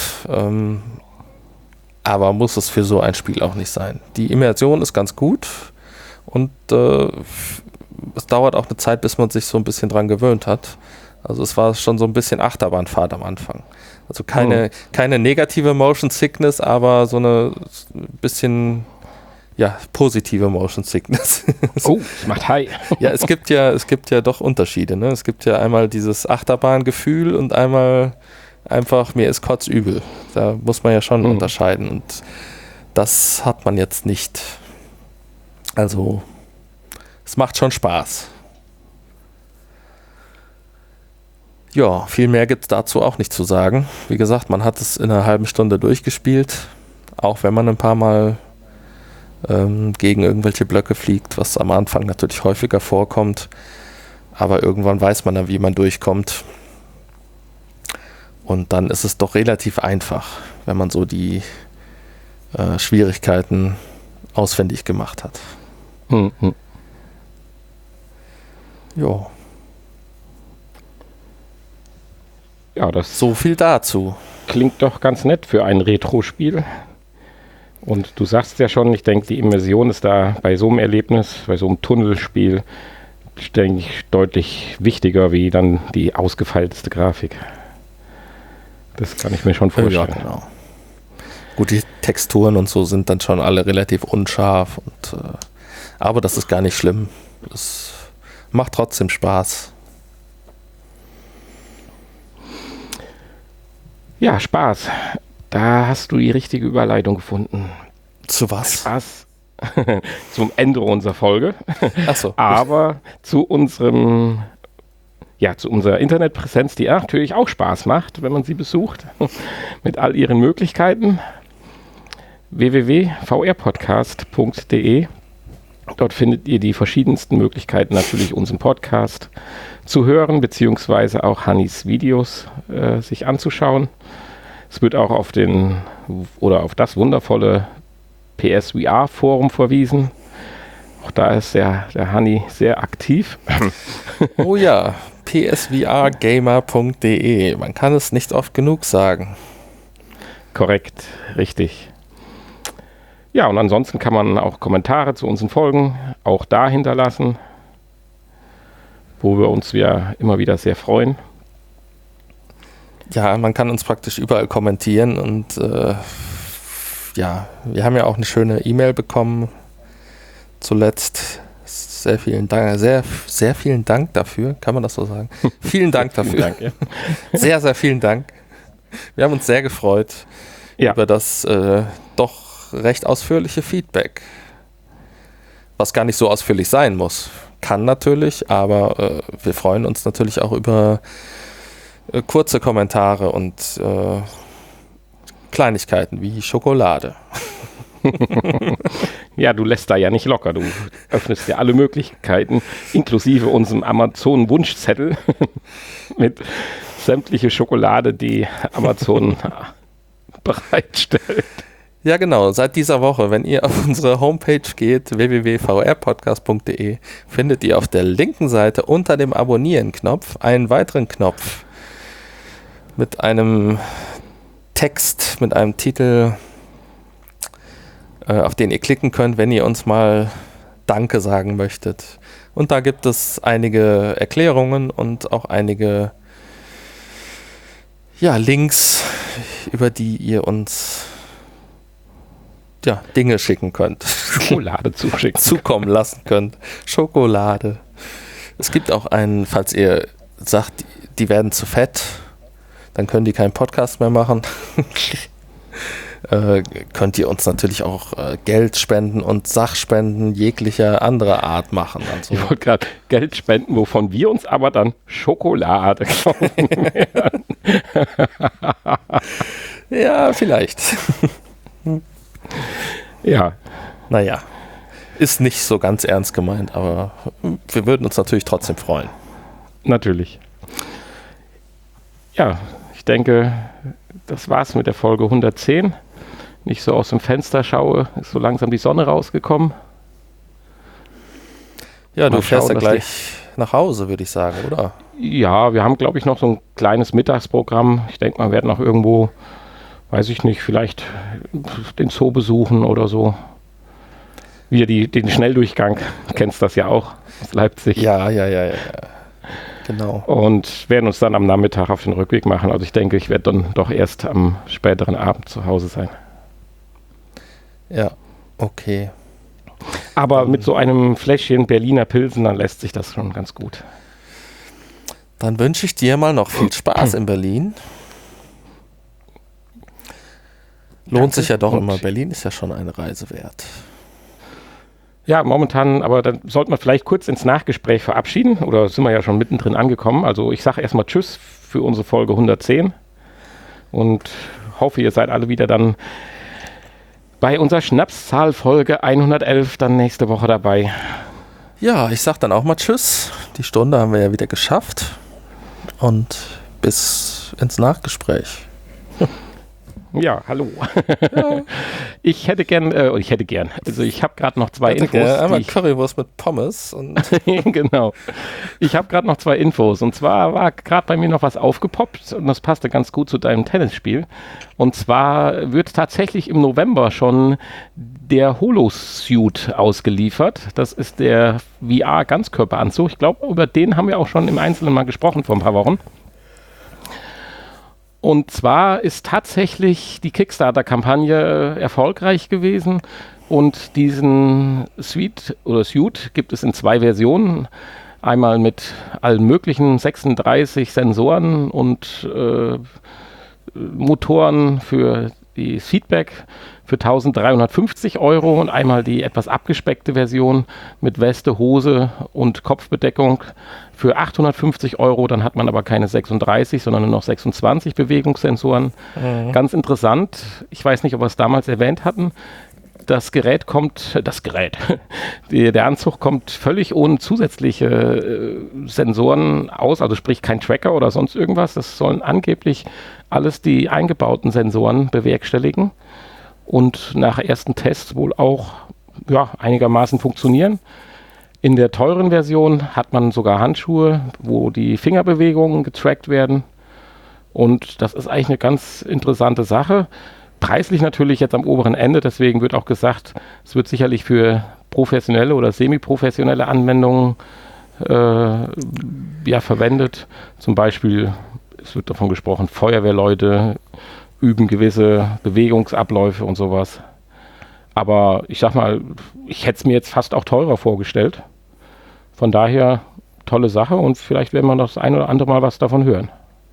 aber muss es für so ein Spiel auch nicht sein. Die Immersion ist ganz gut und es dauert auch eine Zeit, bis man sich so ein bisschen dran gewöhnt hat. Also es war schon so ein bisschen Achterbahnfahrt am Anfang. Also keine negative Motion Sickness, aber so eine bisschen positive Motion Sickness. Oh, das macht high. Ja, es gibt ja doch Unterschiede. Ne? Es gibt ja einmal dieses Achterbahngefühl und einmal einfach, mir ist kotzübel. Da muss man ja schon unterscheiden und das hat man jetzt nicht. Also es macht schon Spaß. Ja, viel mehr gibt es dazu auch nicht zu sagen. Wie gesagt, man hat es in einer halben Stunde durchgespielt, auch wenn man ein paar Mal gegen irgendwelche Blöcke fliegt, was am Anfang natürlich häufiger vorkommt. Aber irgendwann weiß man dann, wie man durchkommt. Und dann ist es doch relativ einfach, wenn man so die Schwierigkeiten ausfindig gemacht hat. Jo. Ja, das so viel dazu. Klingt doch ganz nett für ein Retro-Spiel. Und du sagst ja schon, ich denke, die Immersion ist da bei so einem Erlebnis, bei so einem Tunnelspiel, denke ich, deutlich wichtiger wie dann die ausgefeilteste Grafik. Das kann ich mir schon vorstellen. Ja, genau. Gut, die Texturen und so sind dann schon alle relativ unscharf. Aber das ist gar nicht schlimm. Es macht trotzdem Spaß. Ja, Spaß. Da hast du die richtige Überleitung gefunden. Zu was? Spaß. Zum Ende unserer Folge. Ach so. Aber zu unserer Internetpräsenz, die natürlich auch Spaß macht, wenn man sie besucht. Mit all ihren Möglichkeiten. www.vrpodcast.de. Dort findet ihr die verschiedensten Möglichkeiten, natürlich unseren Podcast zu hören, beziehungsweise auch Hannis Videos sich anzuschauen. Es wird auch auf das wundervolle PSVR-Forum verwiesen. Auch da ist der Hanni sehr aktiv. Oh ja, psvrgamer.de. Man kann es nicht oft genug sagen. Korrekt, richtig. Ja, und ansonsten kann man auch Kommentare zu unseren Folgen auch da hinterlassen, wo wir uns immer wieder sehr freuen. Ja, man kann uns praktisch überall kommentieren und wir haben ja auch eine schöne E-Mail bekommen zuletzt. Sehr vielen Dank, sehr vielen Dank dafür, kann man das so sagen? Vielen Dank dafür. Vielen Dank, ja. Sehr, sehr vielen Dank. Wir haben uns sehr gefreut über das doch recht ausführliche Feedback. Was gar nicht so ausführlich sein muss. Kann natürlich, aber wir freuen uns natürlich auch über kurze Kommentare und Kleinigkeiten wie Schokolade. Ja, du lässt da ja nicht locker. Du öffnest ja alle Möglichkeiten, inklusive unserem Amazon-Wunschzettel mit sämtliche Schokolade, die Amazon bereitstellt. Ja, genau. Seit dieser Woche, wenn ihr auf unsere Homepage geht, www.vrpodcast.de, findet ihr auf der linken Seite unter dem Abonnieren-Knopf einen weiteren Knopf mit einem Text, mit einem Titel, auf den ihr klicken könnt, wenn ihr uns mal Danke sagen möchtet. Und da gibt es einige Erklärungen und auch einige Links, über die ihr uns Dinge schicken könnt. Schokolade zukommen lassen könnt. Schokolade. Es gibt auch einen, falls ihr sagt, die werden zu fett, dann können die keinen Podcast mehr machen. Könnt ihr uns natürlich auch Geld spenden und Sachspenden jeglicher anderer Art machen. Also, ich wollte gerade Geld spenden, wovon wir uns aber dann Schokolade kaufen werden. Ja, vielleicht. Ja. Naja, ist nicht so ganz ernst gemeint, aber wir würden uns natürlich trotzdem freuen. Natürlich. Ja, ich denke, das war's mit der Folge 110. Nicht so aus dem Fenster schaue, ist so langsam die Sonne rausgekommen. Ja, du Mal fährst schauen, ja gleich nach Hause, würde ich sagen, oder? Ja, wir haben, glaube ich, noch so ein kleines Mittagsprogramm. Ich denke mal, wir werden noch irgendwo, weiß ich nicht, vielleicht den Zoo besuchen oder so. Wie den Schnelldurchgang, du kennst das ja auch aus Leipzig. Ja. Genau. Und werden uns dann am Nachmittag auf den Rückweg machen. Also ich denke, ich werde dann doch erst am späteren Abend zu Hause sein. Ja, okay. Aber mit so einem Fläschchen Berliner Pilsen, dann lässt sich das schon ganz gut. Dann wünsche ich dir mal noch viel Spaß in Berlin. Lohnt sich ja doch immer. Berlin ist ja schon eine Reise wert. Ja, momentan, aber dann sollte man vielleicht kurz ins Nachgespräch verabschieden. Oder sind wir ja schon mittendrin angekommen. Also ich sage erstmal Tschüss für unsere Folge 110. Und hoffe, ihr seid alle wieder dann bei unserer Schnapszahl-Folge 111 dann nächste Woche dabei. Ja, ich sag dann auch mal Tschüss. Die Stunde haben wir ja wieder geschafft. Und bis ins Nachgespräch. Ja, hallo. Ja. Ich hätte gern, also ich habe gerade noch zwei Infos. Einmal Currywurst mit Pommes. Und genau. Ich habe gerade noch zwei Infos. Und zwar war gerade bei mir noch was aufgepoppt und das passte ganz gut zu deinem Tennisspiel. Und zwar wird tatsächlich im November schon der Holosuit ausgeliefert. Das ist der VR-Ganzkörperanzug. Ich glaube, über den haben wir auch schon im Einzelnen mal gesprochen vor ein paar Wochen. Und zwar ist tatsächlich die Kickstarter-Kampagne erfolgreich gewesen und diesen Suit gibt es in 2 Versionen. Einmal mit allen möglichen 36 Sensoren und Motoren für die Feedback für 1.350 € und einmal die etwas abgespeckte Version mit Weste, Hose und Kopfbedeckung für 850 €. Dann hat man aber keine 36, sondern nur noch 26 Bewegungssensoren. Ganz interessant. Ich weiß nicht, ob wir es damals erwähnt hatten. Der Anzug kommt völlig ohne zusätzliche Sensoren aus, also sprich kein Tracker oder sonst irgendwas. Das sollen angeblich alles die eingebauten Sensoren bewerkstelligen und nach ersten Tests wohl auch einigermaßen funktionieren. In der teuren Version hat man sogar Handschuhe, wo die Fingerbewegungen getrackt werden und das ist eigentlich eine ganz interessante Sache. Preislich natürlich jetzt am oberen Ende, deswegen wird auch gesagt, es wird sicherlich für professionelle oder semi-professionelle Anwendungen verwendet. Zum Beispiel, es wird davon gesprochen, Feuerwehrleute üben gewisse Bewegungsabläufe und sowas. Aber ich sag mal, ich hätte es mir jetzt fast auch teurer vorgestellt. Von daher tolle Sache und vielleicht werden wir das ein oder andere Mal was davon hören.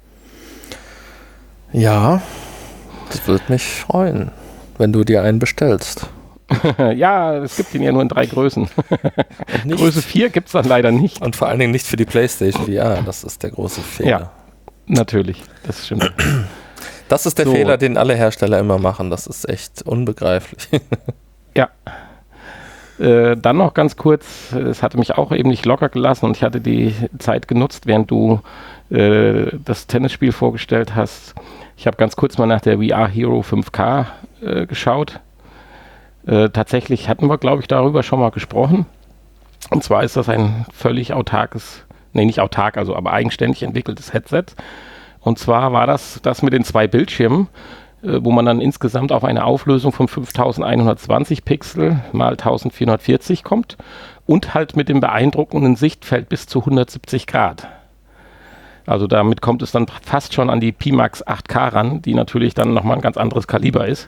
ja, das würde mich freuen, wenn du dir einen bestellst. Ja, es gibt ihn ja nur in 3 Größen. Und nicht, Größe 4 gibt es dann leider nicht. und vor allen Dingen nicht für die PlayStation VR. Das ist der große Fehler. Ja, natürlich, das stimmt. Das ist der So. Fehler, den alle Hersteller immer machen. Das ist echt unbegreiflich. Ja. Dann noch ganz kurz, es hatte mich auch eben nicht locker gelassen und ich hatte die Zeit genutzt, während du das Tennisspiel vorgestellt hast. Ich habe ganz kurz mal nach der VR Hero 5K geschaut. Tatsächlich hatten wir, glaube ich, darüber schon mal gesprochen. Und zwar ist das ein völlig aber eigenständig entwickeltes Headset. Und zwar war das mit den 2 Bildschirmen, wo man dann insgesamt auf eine Auflösung von 5120 Pixel mal 1440 kommt und halt mit dem beeindruckenden Sichtfeld bis zu 170 Grad. Also damit kommt es dann fast schon an die Pimax 8K ran, die natürlich dann nochmal ein ganz anderes Kaliber ist.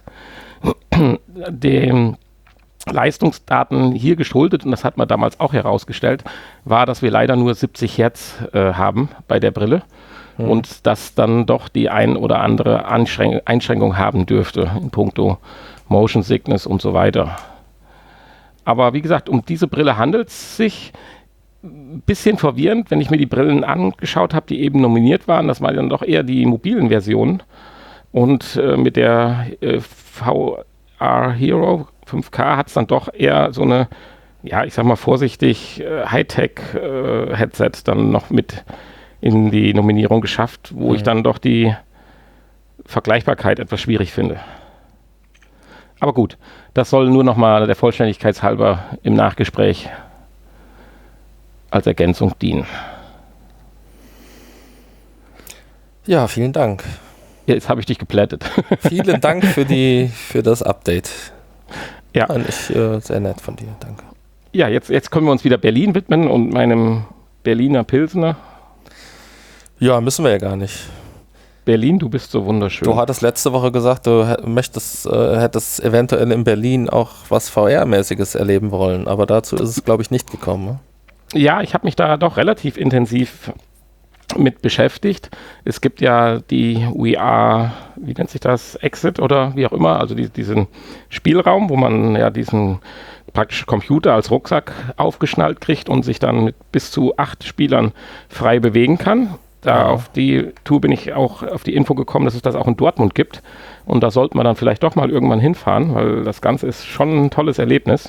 Den Leistungsdaten hier geschuldet, und das hat man damals auch herausgestellt, war, dass wir leider nur 70 Hertz haben bei der Brille. Und das dann doch die ein oder andere Einschränkung haben dürfte in puncto Motion Sickness und so weiter. Aber wie gesagt, um diese Brille handelt es sich. Ein bisschen verwirrend, wenn ich mir die Brillen angeschaut habe, die eben nominiert waren. Das waren dann doch eher die mobilen Versionen. Und mit der VR Hero 5K hat es dann doch eher so eine, ich sag mal vorsichtig, Hightech-Headset dann noch mit in die Nominierung geschafft, wo ich dann doch die Vergleichbarkeit etwas schwierig finde. Aber gut, das soll nur noch mal der Vollständigkeit halber im Nachgespräch als Ergänzung dienen. Ja, vielen Dank. Jetzt habe ich dich geplättet. Vielen Dank für das Update. Ja. Sehr nett von dir, danke. Ja, jetzt können wir uns wieder Berlin widmen und meinem Berliner Pilsner. Ja, müssen wir ja gar nicht. Berlin, du bist so wunderschön. Du hattest letzte Woche gesagt, du hättest eventuell in Berlin auch was VR-mäßiges erleben wollen, aber dazu ist es, glaube ich, nicht gekommen. Ne? Ja, ich habe mich da doch relativ intensiv mit beschäftigt. Es gibt ja die VR, wie nennt sich das, Exit oder wie auch immer, also diesen Spielraum, wo man ja diesen praktisch Computer als Rucksack aufgeschnallt kriegt und sich dann mit bis zu 8 Spielern frei bewegen kann. Auf die Tour bin ich auch auf die Info gekommen, dass es das auch in Dortmund gibt. Und da sollte man dann vielleicht doch mal irgendwann hinfahren, weil das Ganze ist schon ein tolles Erlebnis.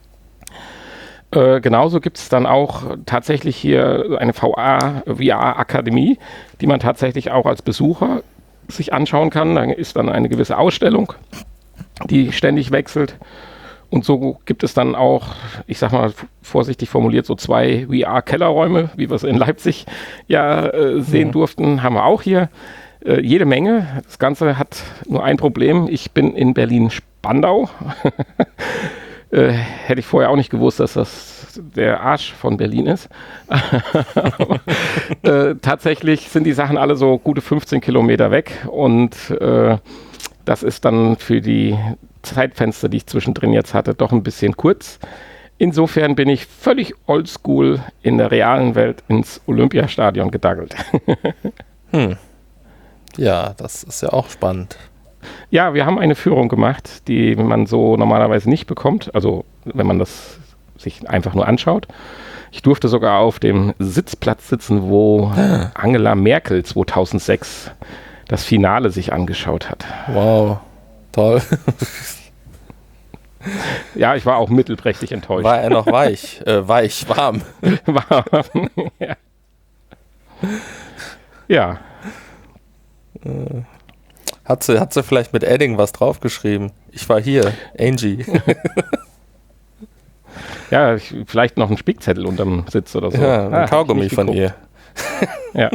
Genauso gibt es dann auch tatsächlich hier eine VR-Akademie, die man tatsächlich auch als Besucher sich anschauen kann. Da ist dann eine gewisse Ausstellung, die ständig wechselt. Und so gibt es dann auch, ich sag mal vorsichtig formuliert, so 2 VR-Kellerräume, wie wir es in Leipzig ja sehen durften, haben wir auch hier. Jede Menge. Das Ganze hat nur ein Problem. Ich bin in Berlin-Spandau. Hätte ich vorher auch nicht gewusst, dass das der Arsch von Berlin ist. Tatsächlich sind die Sachen alle so gute 15 Kilometer weg und das ist dann für die Zeitfenster, die ich zwischendrin jetzt hatte, doch ein bisschen kurz. Insofern bin ich völlig oldschool in der realen Welt ins Olympiastadion gedackelt. Ja, das ist ja auch spannend. Ja, wir haben eine Führung gemacht, die man so normalerweise nicht bekommt, also wenn man das sich einfach nur anschaut. Ich durfte sogar auf dem Sitzplatz sitzen, wo Angela Merkel 2006 das Finale sich angeschaut hat. Wow, toll. Ja, ich war auch mittelprächtig enttäuscht. War er noch warm. Warm, ja. Ja. Hat sie vielleicht mit Edding was draufgeschrieben? Ich war hier, Angie. Ja, vielleicht noch ein Spickzettel unterm Sitz oder so. Ja, ein Kaugummi von ihr. Ja.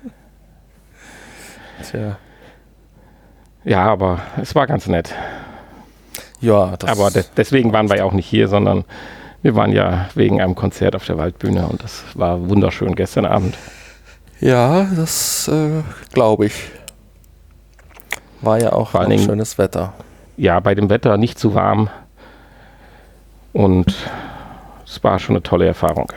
Tja. Ja, aber es war ganz nett. Ja, aber deswegen waren wir ja auch nicht hier, sondern wir waren ja wegen einem Konzert auf der Waldbühne und das war wunderschön gestern Abend. Ja, das glaube ich. War ja auch ein schönes Wetter. Ja, bei dem Wetter nicht zu warm und es war schon eine tolle Erfahrung.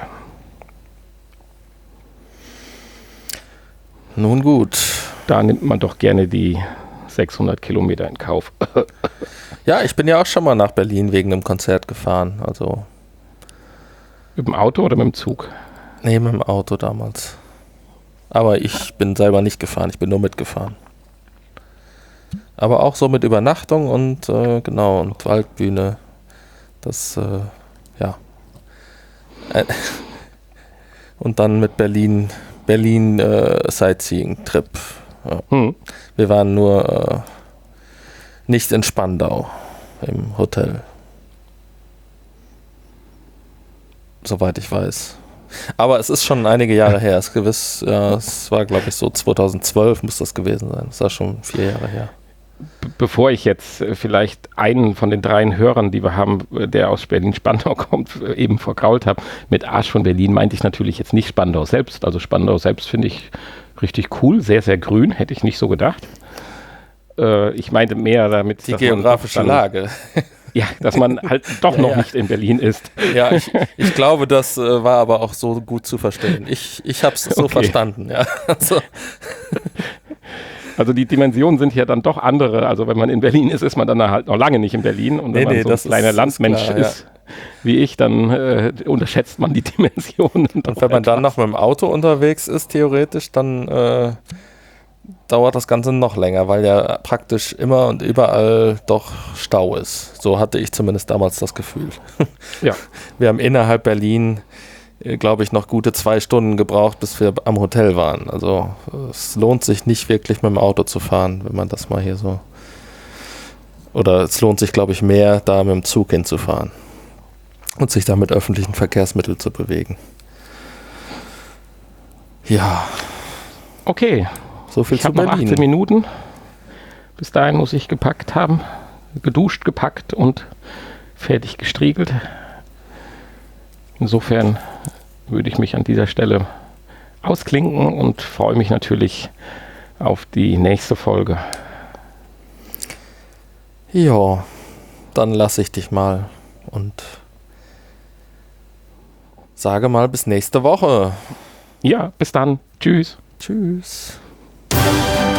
Nun gut. Da nimmt man doch gerne die 600 Kilometer in Kauf. Ja, ich bin ja auch schon mal nach Berlin wegen einem Konzert gefahren. Also mit dem Auto oder mit dem Zug? Nee, mit dem Auto damals. Aber ich bin selber nicht gefahren, ich bin nur mitgefahren. Aber auch so mit Übernachtung und genau, und Waldbühne. Das, ja. Und dann mit Berlin Sightseeing-Trip. Ja. Wir waren nur nicht in Spandau im Hotel. Soweit ich weiß. Aber es ist schon einige Jahre her. Es war, glaube ich, so 2012 muss das gewesen sein. Das war schon 4 Jahre her. Bevor ich jetzt vielleicht einen von den 3 Hörern, die wir haben, der aus Berlin-Spandau kommt, eben vergrault habe, mit Arsch von Berlin meinte ich natürlich jetzt nicht Spandau selbst. Also Spandau selbst finde ich richtig cool, sehr, sehr grün, hätte ich nicht so gedacht. Ich meinte mehr damit, die geografische Lage. Ja, dass man halt doch noch nicht in Berlin ist. Ja, ich glaube, das war aber auch so gut zu verstehen. Ich habe es so verstanden, ja. Also die Dimensionen sind hier dann doch andere. Also wenn man in Berlin ist, ist man dann halt noch lange nicht in Berlin. Und wenn man so ein kleiner Landmensch ist, wie ich, dann unterschätzt man die Dimensionen. Und wenn man dann noch mit dem Auto unterwegs ist, theoretisch, dann dauert das Ganze noch länger, weil ja praktisch immer und überall doch Stau ist. So hatte ich zumindest damals das Gefühl. Ja. Wir haben innerhalb Berlin, glaube ich, noch gute 2 Stunden gebraucht, bis wir am Hotel waren. Also es lohnt sich nicht wirklich mit dem Auto zu fahren, wenn man das mal hier so... Oder es lohnt sich, glaube ich, mehr, da mit dem Zug hinzufahren und sich da mit öffentlichen Verkehrsmitteln zu bewegen. Ja. Okay. So viel ich zu Berlin. Ich habe noch 18 Minuten. Bis dahin muss ich gepackt haben. Geduscht, gepackt und fertig gestriegelt. Insofern würde ich mich an dieser Stelle ausklinken und freue mich natürlich auf die nächste Folge. Ja, dann lasse ich dich mal und sage mal bis nächste Woche. Ja, bis dann. Tschüss. Tschüss.